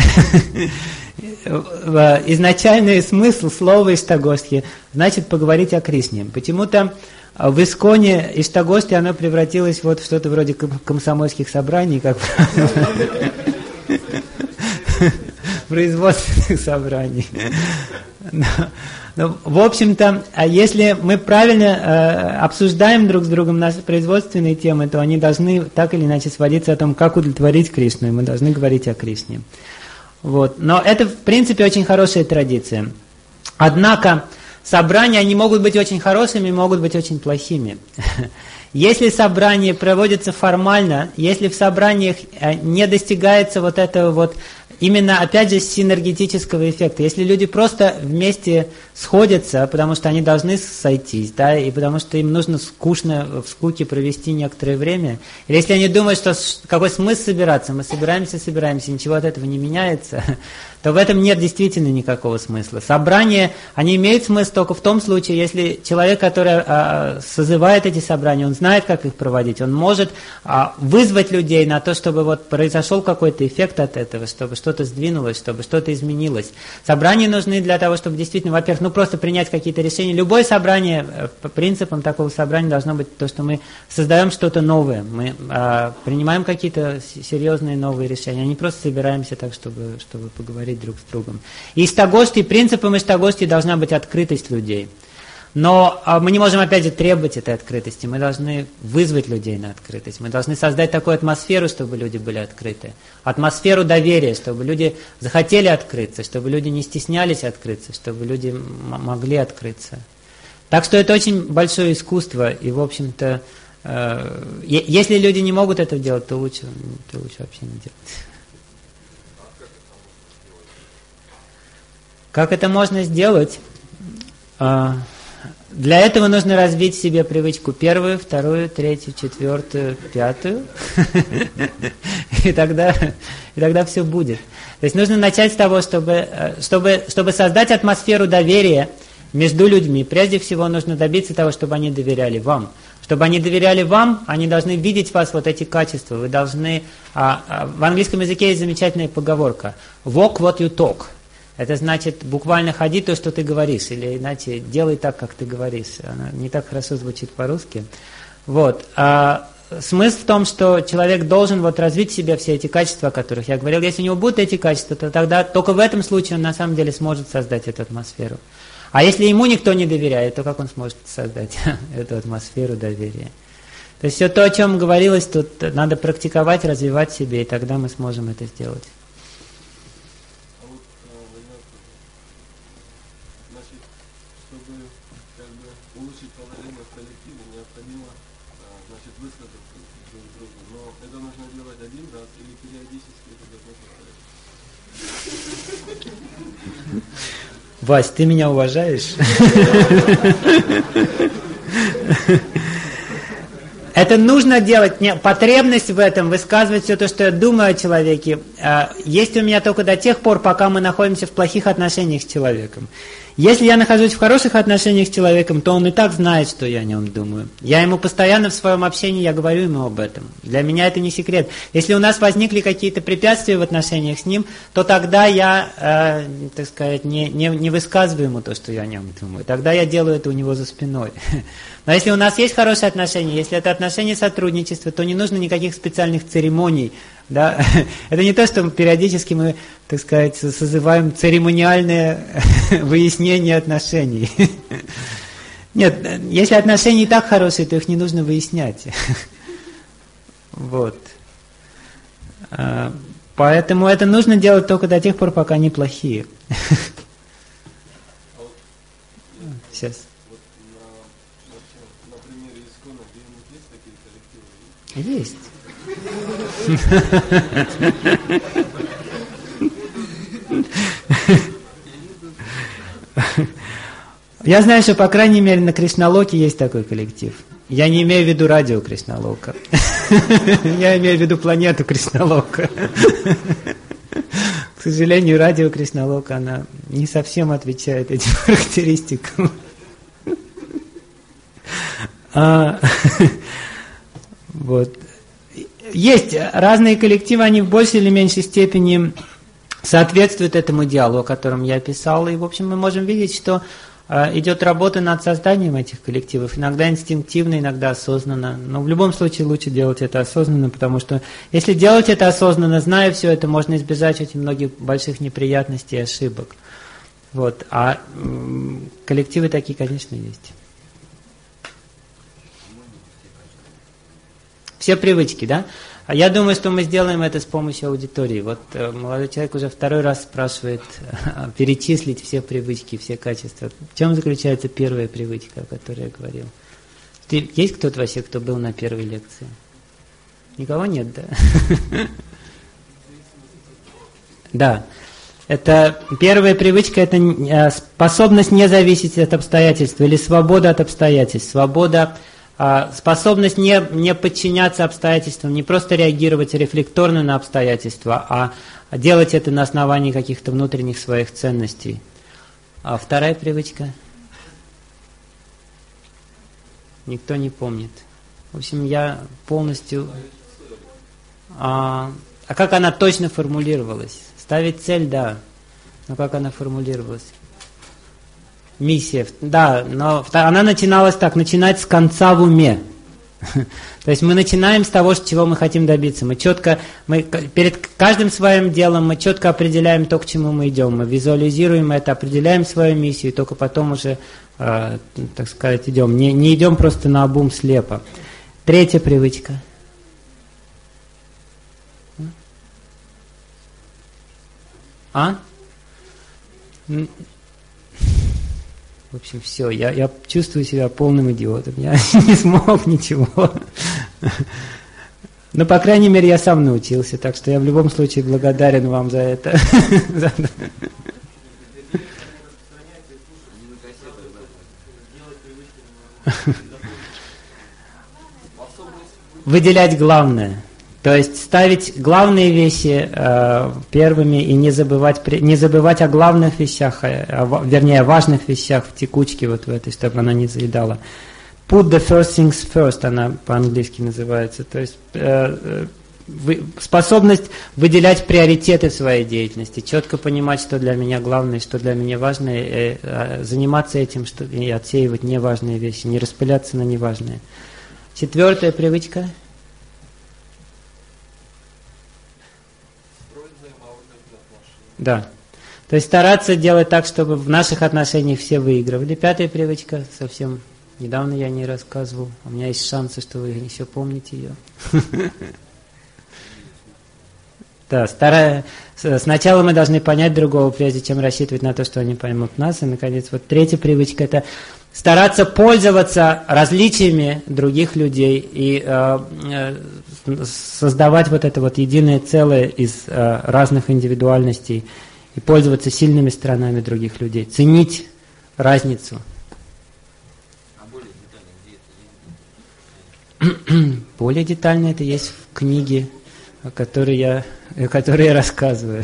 Изначальный смысл слова Иштагостхи значит поговорить о Кришне. Почему-то в Исконе Иштагостхи оно превратилось вот в что-то вроде комсомольских собраний, как производственных собраний. Но, но, в общем-то, если мы правильно э, обсуждаем друг с другом наши производственные темы, то они должны так или иначе сводиться о том, как удовлетворить Кришну, и мы должны говорить о Кришне. Вот. Но это, в принципе, очень хорошая традиция. Однако, собрания, они могут быть очень хорошими, могут быть очень плохими. Если собрания проводятся формально, если в собраниях не достигается вот этого вот, именно, опять же, синергетического эффекта, если люди просто вместе сходятся, потому что они должны сойтись, да, и потому что им нужно скучно, в скуке провести некоторое время, или если они думают, что какой смысл собираться, мы собираемся, собираемся, ничего от этого не меняется, то в этом нет действительно никакого смысла. Собрания, они имеют смысл только в том случае, если человек, который а, созывает эти собрания, он знает, как их проводить, он может а, вызвать людей на то, чтобы вот произошел какой-то эффект от этого, чтобы что-то сдвинулось, чтобы что-то изменилось. Собрания нужны для того, чтобы действительно, во-первых, ну просто принять какие-то решения. Любое собрание, по принципам такого собрания должно быть то, что мы создаем что-то новое, мы а, принимаем какие-то серьезные новые решения, а не просто собираемся так, чтобы, чтобы поговорить друг с другом. И истагошти, принципом истагошти должна быть открытость людей. Но а, мы не можем, опять же, требовать этой открытости. Мы должны вызвать людей на открытость. Мы должны создать такую атмосферу, чтобы люди были открыты. Атмосферу доверия, чтобы люди захотели открыться, чтобы люди не стеснялись открыться, чтобы люди м- могли открыться. Так что это очень большое искусство. И, в общем-то, э, если люди не могут это делать, то лучше, то лучше вообще не делать. Как это можно сделать? Для этого нужно развить в себе привычку первую, вторую, третью, четвертую, пятую. И тогда, и тогда все будет. То есть нужно начать с того, чтобы, чтобы, чтобы создать атмосферу доверия между людьми. Прежде всего нужно добиться того, чтобы они доверяли вам. Чтобы они доверяли вам, они должны видеть в вас вот эти качества. Вы должны... А, а, в английском языке есть замечательная поговорка. Walk what you talk. Это значит буквально ходи то, что ты говоришь, или иначе делай так, как ты говоришь. Она не так хорошо звучит по-русски. Вот. А смысл в том, что человек должен вот развить в себе все эти качества, о которых я говорил. Если у него будут эти качества, то тогда только в этом случае он на самом деле сможет создать эту атмосферу. А если ему никто не доверяет, то как он сможет создать эту атмосферу доверия? То есть все то, о чем говорилось, тут надо практиковать, развивать в себе, и тогда мы сможем это сделать. Вась, ты меня уважаешь? Это нужно делать. Нет, потребность в этом, высказывать все то, что я думаю о человеке, есть у меня только до тех пор, пока мы находимся в плохих отношениях с человеком. Если я нахожусь в хороших отношениях с человеком, то он и так знает, что я о нем думаю. Я ему постоянно в своем общении, я говорю ему об этом. Для меня это не секрет. Если у нас возникли какие-то препятствия в отношениях с ним, то тогда я, э, так сказать, не, не, не высказываю ему то, что я о нем думаю. Тогда я делаю это у него за спиной. Но если у нас есть хорошие отношения, если это отношения сотрудничества, то не нужно никаких специальных церемоний. Да? Это не то, что периодически мы, так сказать, созываем церемониальное выяснение отношений. Нет, если отношения и так хорошие, то их не нужно выяснять. Вот. Поэтому это нужно делать только до тех пор, пока они плохие. Сейчас. Есть. Я знаю, что, по крайней мере, на Кришналоке есть такой коллектив. Я не имею в виду радио Кришналока. Я имею в виду планету Кришналока. К сожалению, радио Кришналока, она не совсем отвечает этим характеристикам. А, вот. Есть разные коллективы, они в большей или меньшей степени соответствуют этому идеалу, о котором я писал. И, в общем, мы можем видеть, что идет работа над созданием этих коллективов. Иногда инстинктивно, иногда осознанно. Но в любом случае лучше делать это осознанно, потому что если делать это осознанно, зная все это, можно избежать очень многих больших неприятностей и ошибок. Вот. А м- коллективы такие, конечно, есть. Все привычки, да? Я думаю, что мы сделаем это с помощью аудитории. Вот э, молодой человек уже второй раз спрашивает э, перечислить все привычки, все качества. В чем заключается первая привычка, о которой я говорил? Ты, есть кто-то вообще, кто был на первой лекции? Никого нет, да? Да. Это первая привычка, это способность не зависеть от обстоятельств или свобода от обстоятельств, свобода. Способность не, не подчиняться обстоятельствам, не просто реагировать рефлекторно на обстоятельства, а делать это на основании каких-то внутренних своих ценностей. А вторая привычка? Никто не помнит. В общем, я полностью... А, а как она точно формулировалась? Ставить цель, да. Но как она формулировалась? Миссия, да, но она начиналась так, начинать с конца в уме. То есть мы начинаем с того, чего мы хотим добиться. Мы четко, мы перед каждым своим делом мы четко определяем то, к чему мы идем. Мы визуализируем это, определяем свою миссию, и только потом уже, э, так сказать, идем. Не, не идем просто наобум слепо. Третья привычка. А? В общем, все, я, я чувствую себя полным идиотом. Я не смог ничего. Но, по крайней мере, я сам научился, так что я в любом случае благодарен вам за это. Выделять главное. То есть ставить главные вещи э, первыми и не забывать, не забывать о главных вещах, о, вернее, о важных вещах в текучке вот в этой, чтобы она не заедала. Put the first things first, она по-английски называется. То есть э, вы, способность выделять приоритеты в своей деятельности, четко понимать, что для меня главное, что для меня важно, и, э, заниматься этим что, и отсеивать неважные вещи, не распыляться на неважные. Четвертая привычка. Да. То есть стараться делать так, чтобы в наших отношениях все выигрывали. Пятая привычка, совсем недавно я не рассказывал. У меня есть шансы, что вы еще помните ее. Да, старая. Сначала мы должны понять другого, прежде чем рассчитывать на то, что они поймут нас. И, наконец, вот третья привычка – это стараться пользоваться различиями других людей и э, э, создавать вот это вот единое целое из э, разных индивидуальностей и пользоваться сильными сторонами других людей, ценить разницу. А более детально где это есть? Более детально это есть в книге, о которой я, о которой я рассказываю.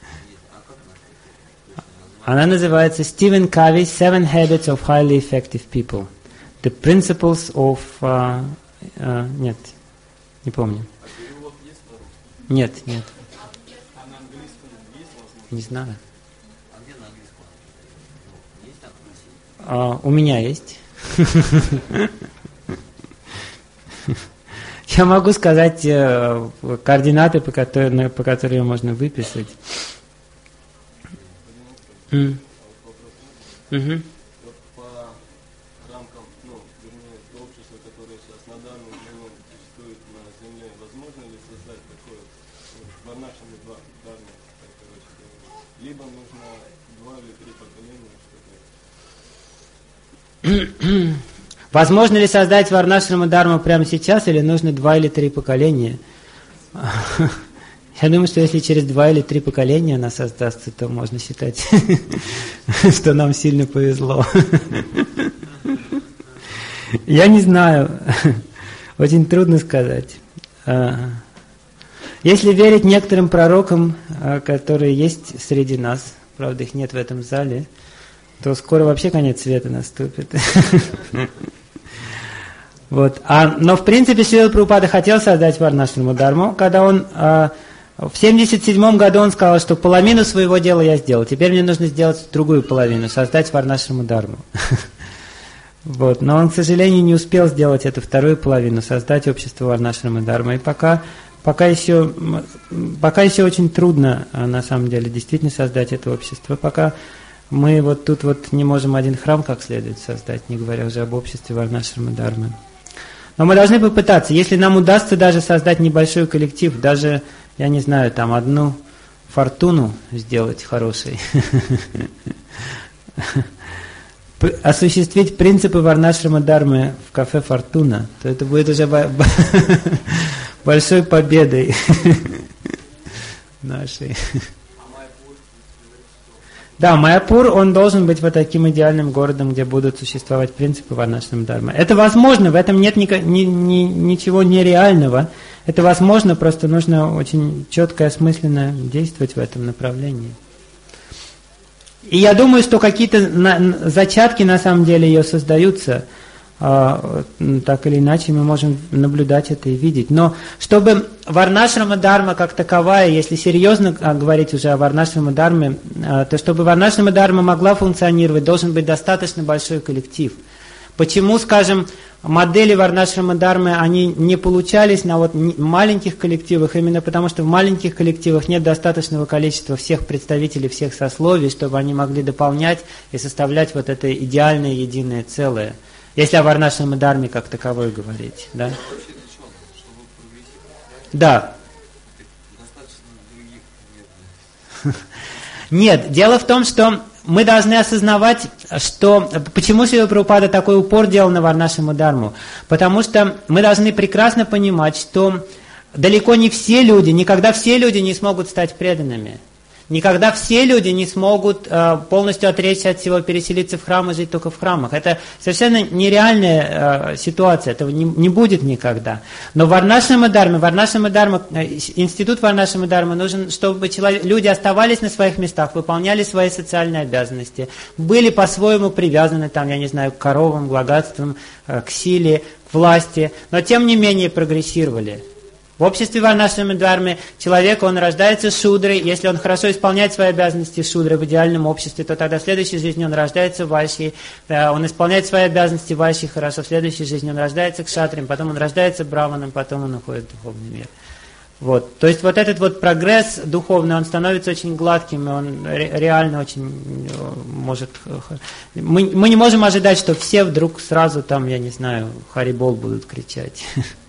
Она называется Стивен Covey Seven Habits of Highly Effective People. The Principles of... Uh, uh, нет, не помню. Нет, нет. А на английском есть возможность? Не знаю. А где на английском? Есть там в России? А, у меня есть. Я могу сказать э, координаты, по которым, по которым можно выписать. Mm. Mm-hmm. Вот по рамкам, ну, вернее, общества, которое сейчас на данный момент существует на Земле, возможно ли создать такое, вот, варнашами два, дармы, так, короче говоря, либо нужно два или три поколения, чтобы... Возможно ли создать варнашраму дарму прямо сейчас, или нужно два или три поколения? Я думаю, что если через два или три поколения она создастся, то можно считать, что нам сильно повезло. Я не знаю. Очень трудно сказать. Если верить некоторым пророкам, которые есть среди нас, правда, их нет в этом зале, то скоро вообще конец света наступит. Вот. А, но в принципе Шрила Прабхупада хотел создать варнашраму дарму, когда он а, В семьдесят седьмом году он сказал, что половину своего дела я сделал, теперь мне нужно сделать другую половину, создать Варнашраму Дхарму. Вот. Но он, к сожалению, не успел сделать эту вторую половину, создать общество Варнашрамы Дхармы. И пока, пока, еще, пока еще очень трудно, на самом деле, действительно создать это общество. Пока мы вот тут вот не можем один храм как следует создать, не говоря уже об обществе Варнашрамы Дхармы. Но мы должны попытаться, если нам удастся даже создать небольшой коллектив, даже, я не знаю, там одну фортуну сделать хорошей, осуществить принципы Варнашрама Дхармы в кафе «Фортуна», то это будет уже большой победой нашей. Да, Майяпур, он должен быть вот таким идеальным городом, где будут существовать принципы Варнашрама Дхармы. Это возможно, в этом нет ни, ни, ни, ничего нереального. Это возможно, просто нужно очень четко и осмысленно действовать в этом направлении. И я думаю, что какие-то на, зачатки на самом деле ее создаются. А, так или иначе мы можем наблюдать это и видеть. Но чтобы Варнашрама Дхарма как таковая, если серьезно говорить уже о Варнашрама Дхарме, то чтобы Варнашрама Дхарма могла функционировать, должен быть достаточно большой коллектив. Почему, скажем, модели Варнашрама Дхармы, они не получались на вот маленьких коллективах, именно потому что в маленьких коллективах нет достаточного количества всех представителей всех сословий, чтобы они могли дополнять и составлять вот это идеальное единое целое. Если о Варнашрама Дхарме как таковой говорить, да? Да. Нет, дело в том, что мы должны осознавать, что... Почему Шрила Прабхупада такой упор делал на Варнашраму Дхарму? Потому что мы должны прекрасно понимать, что далеко не все люди, никогда все люди не смогут стать преданными. Никогда все люди не смогут э, полностью отречься от всего, переселиться в храм и жить только в храмах. Это совершенно нереальная э, ситуация, этого не, не будет никогда. Но Варнашрама Дхарма, Варнашрама Дхарма, э, институт Варнашрама Дхармы нужен, чтобы человек, люди оставались на своих местах, выполняли свои социальные обязанности, были по-своему привязаны, там, я не знаю, к коровам, к богатствам, э, к силе, к власти, но тем не менее прогрессировали. В обществе Варнашрама Дхармы человек, он рождается шудрой, если он хорошо исполняет свои обязанности шудры в идеальном обществе, то тогда в следующей жизни он рождается вайшей, он исполняет свои обязанности вайшей хорошо, в следующей жизни он рождается кшатрием, потом он рождается браманом, потом он уходит в духовный мир. Вот. То есть вот этот вот прогресс духовный, он становится очень гладким, и он реально очень может... Мы, мы не можем ожидать, что все вдруг сразу там, я не знаю, харибол будут кричать.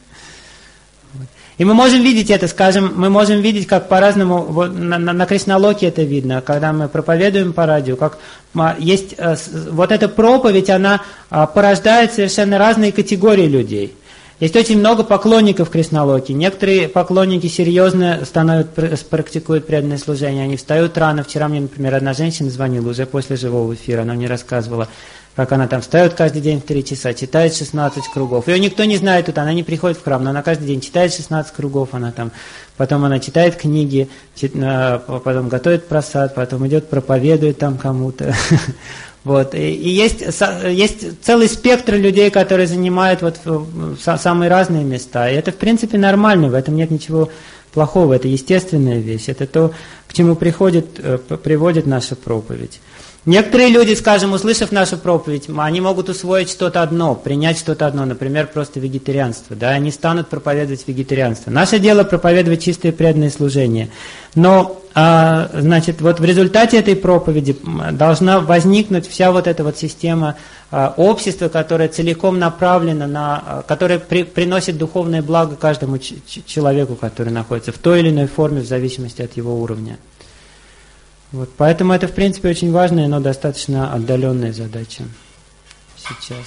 И мы можем видеть это, скажем, мы можем видеть, как по-разному, вот, на, на, на Кришналоке это видно, когда мы проповедуем по радио, как а, есть а, вот эта проповедь, она а, порождает совершенно разные категории людей. Есть очень много поклонников Кришналоки. Некоторые поклонники серьезно становятся, практикуют преданное служение, они встают рано. Вчера мне, например, одна женщина звонила уже после живого эфира, она мне рассказывала, как она там встает каждый день в три часа, читает шестнадцать кругов. Ее никто не знает тут, она не приходит в храм, но она каждый день читает шестнадцать кругов, она там, потом она читает книги, чит, потом готовит прасад, потом идет проповедует там кому-то. Вот. И, и есть, есть целый спектр людей, которые занимают вот самые разные места. И это, в принципе, нормально, в этом нет ничего плохого, это естественная вещь, это то, к чему приходит, приводит наша проповедь. Некоторые люди, скажем, услышав нашу проповедь, они могут усвоить что-то одно, принять что-то одно, например, просто вегетарианство, да, они станут проповедовать вегетарианство. Наше дело проповедовать чистое преданное служение. Но, а, значит, вот в результате этой проповеди должна возникнуть вся вот эта вот система а, общества, которая целиком направлена на, а, которая при, приносит духовное благо каждому ч- человеку, который находится в той или иной форме, в зависимости от его уровня. Вот, поэтому это, в принципе, очень важная, но достаточно отдаленная задача сейчас.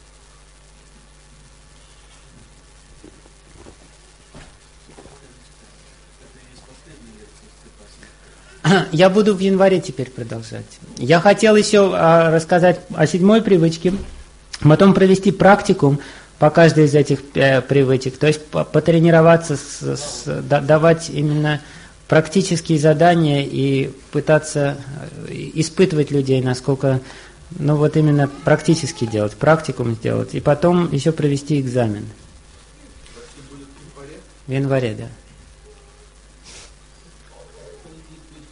Я буду в январе теперь продолжать. Я хотел еще а, рассказать о седьмой привычке, потом провести практикум по каждой из этих э, привычек, то есть потренироваться, с, с, да, давать именно... практические задания и пытаться испытывать людей, насколько, ну вот именно практически делать, практикум сделать, и потом еще провести экзамен. В январе, да.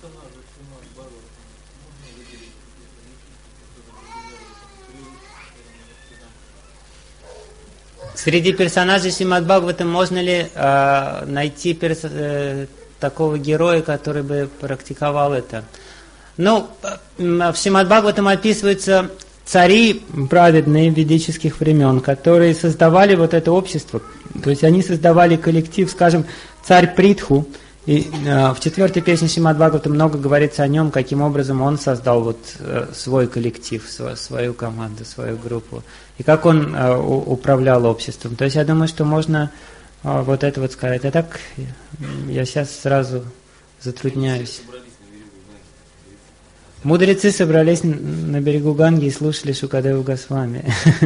персонажей Шримад Бхагаватам можно выделить какие-то личности, которые выделяют превыше? Среди персонажей Шримад Бхагаватам можно ли э, найти перс, э, такого героя, который бы практиковал это? Ну, в Шримад Бхагаватам описываются цари праведные ведических времен, которые создавали вот это общество. То есть они создавали коллектив, скажем, царь Притху. И э, в четвертой песне Шримад Бхагаватам много говорится о нем, каким образом он создал вот э, свой коллектив, свою, свою команду, свою группу. И как он э, управлял обществом. То есть я думаю, что можно э, вот это вот сказать. А так я сейчас сразу затрудняюсь. Мудрецы собрались на берегу Ганги и слушали Шукадеву Госвами.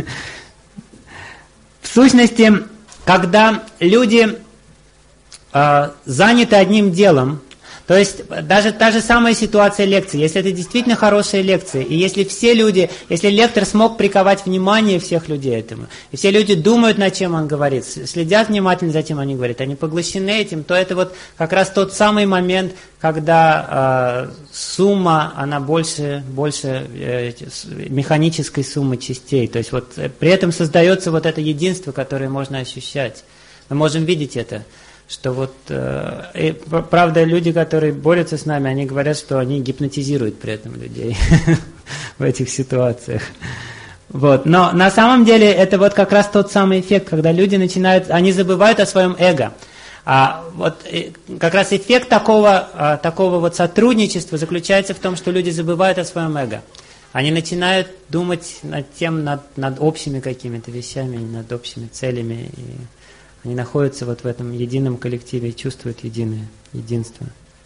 В сущности, когда люди э, заняты одним делом, то есть даже та же самая ситуация лекции, если это действительно хорошая лекция, и если все люди, если лектор смог приковать внимание всех людей этому, и все люди думают, над чем он говорит, следят внимательно за тем, они говорят, они поглощены этим, то это вот как раз тот самый момент, когда э, сумма, она больше, больше э, механической суммы частей, то есть вот при этом создается вот это единство, которое можно ощущать. Мы можем видеть это. Что вот, э, и, правда, люди, которые борются с нами, они говорят, что они гипнотизируют при этом людей в этих ситуациях. Вот. Но на самом деле это вот как раз тот самый эффект, когда люди начинают, они забывают о своем эго. А вот как раз эффект такого, такого вот сотрудничества заключается в том, что люди забывают о своем эго. Они начинают думать над тем, над, над общими какими-то вещами, над общими целями. И они находятся вот в этом едином коллективе и чувствуют единое, единство.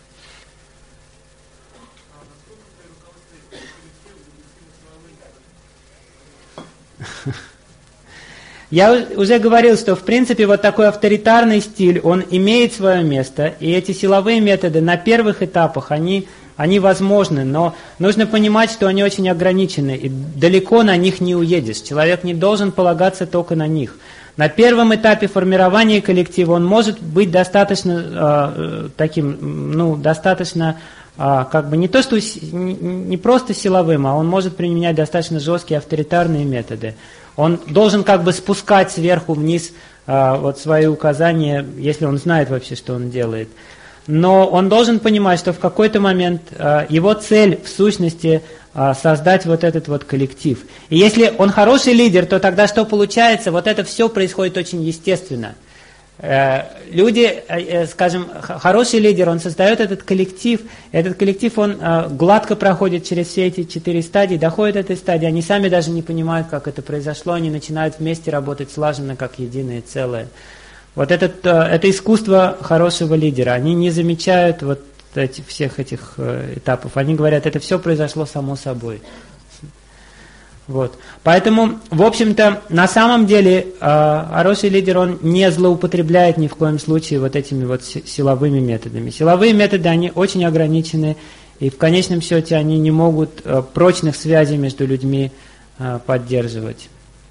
Я уже говорил, что в принципе вот такой авторитарный стиль, он имеет свое место, и эти силовые методы на первых этапах, они, они возможны, но нужно понимать, что они очень ограничены, и далеко на них не уедешь. Человек не должен полагаться только на них. На первом этапе формирования коллектива он может быть достаточно э, таким, ну, достаточно, э, как бы не то, что не, не просто силовым, а он может применять достаточно жесткие авторитарные методы. Он должен как бы спускать сверху вниз э, вот свои указания, если он знает вообще, что он делает. Но он должен понимать, что в какой-то момент э, его цель в сущности э, создать вот этот вот коллектив. И если он хороший лидер, то тогда что получается? Вот это все происходит очень естественно. Э, люди, э, скажем, хороший лидер, он создает этот коллектив. Этот коллектив, он э, гладко проходит через все эти четыре стадии, доходит до этой стадии. Они сами даже не понимают, как это произошло. Они начинают вместе работать слаженно, как единое целое. Вот этот, это искусство хорошего лидера. Они не замечают вот эти, всех этих этапов. Они говорят, это все произошло само собой. Вот. Поэтому, в общем-то, на самом деле, хороший лидер, он не злоупотребляет ни в коем случае вот этими вот силовыми методами. Силовые методы, они очень ограничены, и в конечном счете они не могут прочных связей между людьми поддерживать.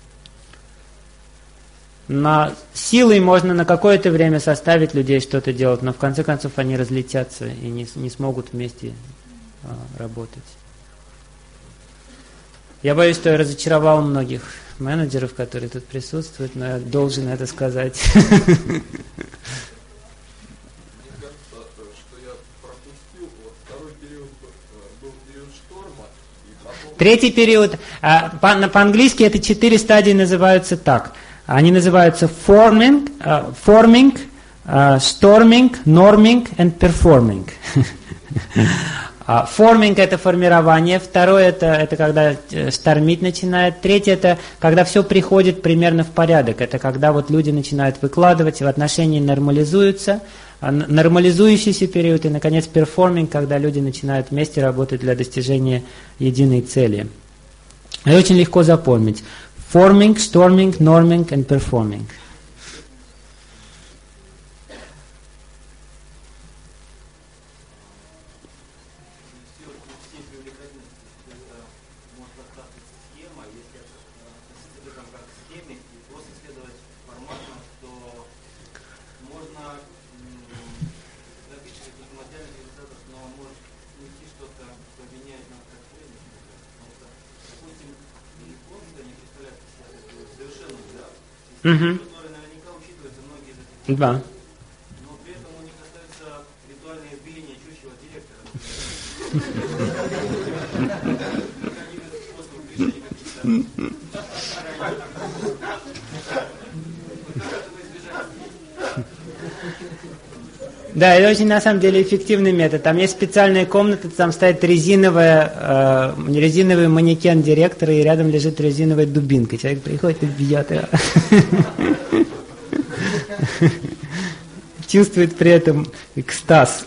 На силой можно на какое-то время составить людей что-то делать, но в конце концов они разлетятся и не, не смогут вместе а, работать. Я боюсь, что я разочаровал многих менеджеров, которые тут присутствуют, но я должен это сказать. Третий период, а, по, по-английски это четыре стадии называются так. Они называются forming, uh, forming, uh, storming, norming and performing. uh, forming это формирование, второе это, это когда штормить начинает, третье это когда все приходит примерно в порядок, это когда вот люди начинают выкладывать, и отношения нормализуются, нормализующийся период, и наконец performing, когда люди начинают вместе работать для достижения единой цели. И очень легко запомнить. Forming, storming, norming and performing. внести что-то, поменять на как следует. Потому что, допустим, великон, что они представляют из себя такую совершенную, да, систему, которая наверняка учитывается многие из этих. Да. Но при этом у них остается ритуальное избиение чущего директора. Как они этот способ решения каких-то. Да, это очень на самом деле эффективный метод. Там есть специальная комната, там стоит резиновая, э, резиновый манекен директора, и рядом лежит резиновая дубинка. Человек приходит и бьет ее. Чувствует при этом экстаз.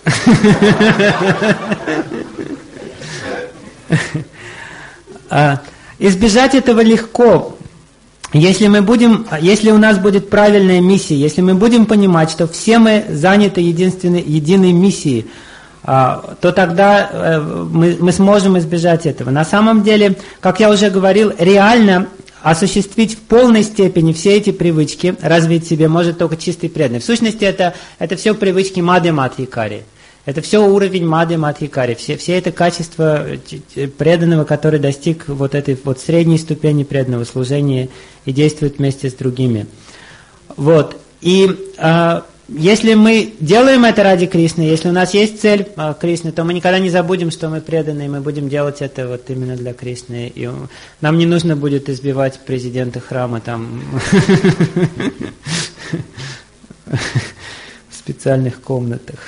Избежать этого легко. Если мы будем, если у нас будет правильная миссия, если мы будем понимать, что все мы заняты единственной, единой миссией, то тогда мы, мы сможем избежать этого. На самом деле, как я уже говорил, реально осуществить в полной степени все эти привычки, развить в себе может только чистый преданный. В сущности, это, это все привычки Мадхья Мадхьякари. Это все уровень Мадхья Мадхьякари, все, все это качество преданного, который достиг вот этой вот средней ступени преданного служения и действует вместе с другими. Вот. И э, если мы делаем это ради Кришны, если у нас есть цель э, Кришны, то мы никогда не забудем, что мы преданные, мы будем делать это вот именно для Кришны. И нам не нужно будет избивать президента храма там в специальных комнатах.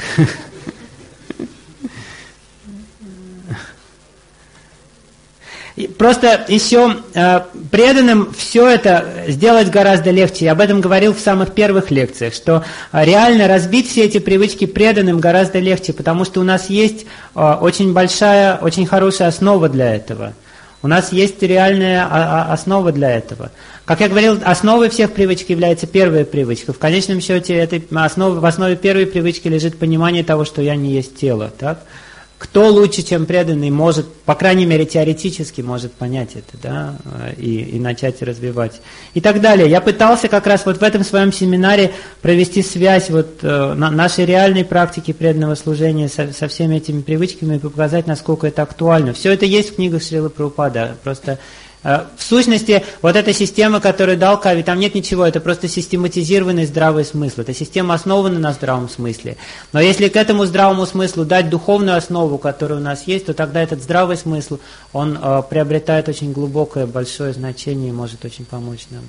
Просто еще э, преданным все это сделать гораздо легче. Я об этом говорил в самых первых лекциях, что э, реально разбить все эти привычки преданным гораздо легче, потому что у нас есть э, очень большая, очень хорошая основа для этого. У нас есть реальная а, а, основа для этого. Как я говорил, основой всех привычек является первая привычка. В конечном счете этой основы, в основе первой привычки лежит понимание того, что я не есть тело. Так? Кто лучше, чем преданный, может, по крайней мере, теоретически может понять это, да, и, и начать развивать. И так далее. Я пытался как раз вот в этом своем семинаре провести связь вот э, на, нашей реальной практики преданного служения со, со всеми этими привычками и показать, насколько это актуально. Все это есть в книгах Шрилы Прабхупады. Просто э, в сущности, вот эта система, которую дал Кави, там нет ничего, это просто систематизированный здравый смысл. Эта система основана на здравом смысле. Но если к этому здравому смыслу дать духовную основу, которая у нас есть, то тогда этот здравый смысл, он э, приобретает очень глубокое, большое значение и может очень помочь нам.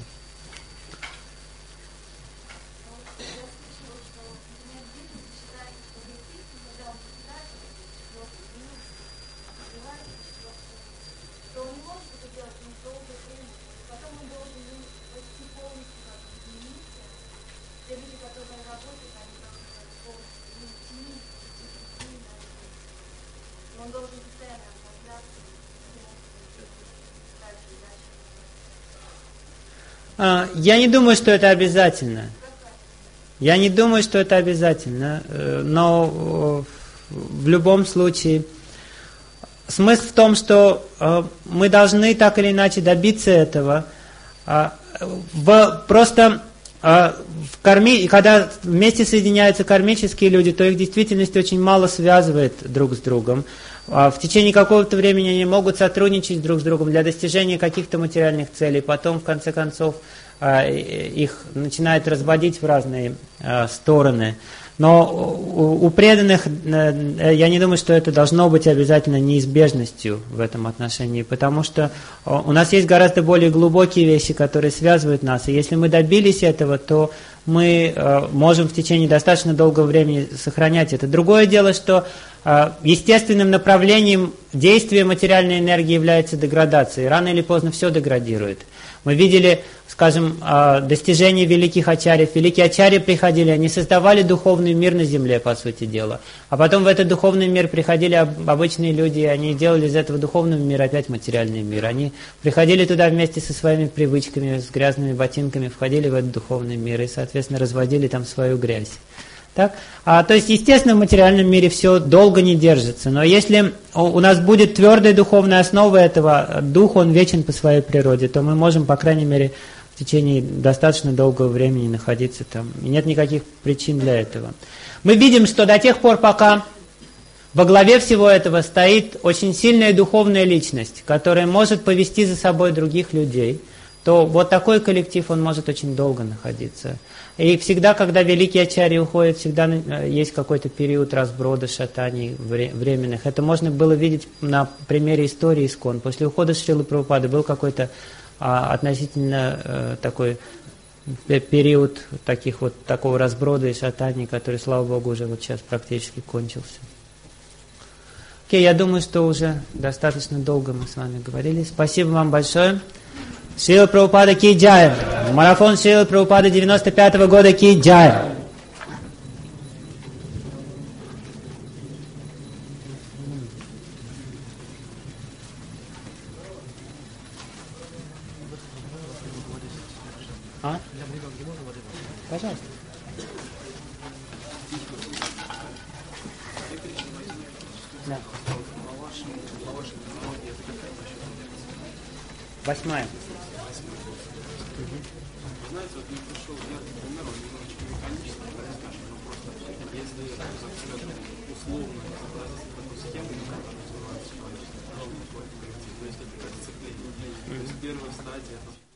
Я не думаю, что это обязательно. Я не думаю, что это обязательно. Но в любом случае смысл в том, что мы должны так или иначе добиться этого. В, просто в карми, когда вместе соединяются кармические люди, то их в действительности очень мало связывает друг с другом. В течение какого-то времени они могут сотрудничать друг с другом для достижения каких-то материальных целей. Потом, в конце концов, их начинают разводить в разные стороны. Но у преданных, я не думаю, что это должно быть обязательно неизбежностью в этом отношении, потому что у нас есть гораздо более глубокие вещи, которые связывают нас. И если мы добились этого, то мы можем в течение достаточно долгого времени сохранять это. Другое дело, что естественным направлением действия материальной энергии является деградация. Рано или поздно все деградирует. Мы видели, скажем, достижения великих ачарьев. Великие ачарьи приходили, они создавали духовный мир на земле, по сути дела. А потом в этот духовный мир приходили обычные люди, и они делали из этого духовного мира опять материальный мир. Они приходили туда вместе со своими привычками, с грязными ботинками, входили в этот духовный мир и, соответственно, разводили там свою грязь. Так? А, то есть, естественно, в материальном мире все долго не держится. Но если у нас будет твердая духовная основа этого, дух, он вечен по своей природе, то мы можем, по крайней мере, в течение достаточно долгого времени находиться там. И нет никаких причин для этого. Мы видим, что до тех пор, пока во главе всего этого стоит очень сильная духовная личность, которая может повести за собой других людей, то вот такой коллектив, он может очень долго находиться. И всегда, когда великие ачарьи уходят, всегда есть какой-то период разброда, шатаний временных. Это можно было видеть на примере истории ИСККОН. После ухода Шрилы Прабхупады был какой-то а, относительно а, такой период таких вот, такого разброда и шатаний, который, слава Богу, уже вот сейчас практически кончился. Окей, я думаю, что уже достаточно долго мы с вами говорили. Спасибо вам большое. Шрила Прабхупада ки джай. Марафон Шрилы Прабхупады девяносто пятого года ки джай. А? Пожалуйста. Да. Восьмая. Знаете, вот мне пришел яркий пример, он немножечко механически, скажем, но просто если условно разобраться в такой схеме, которая называется человеческий коллектив, то есть это как сцепление. То есть первая стадия это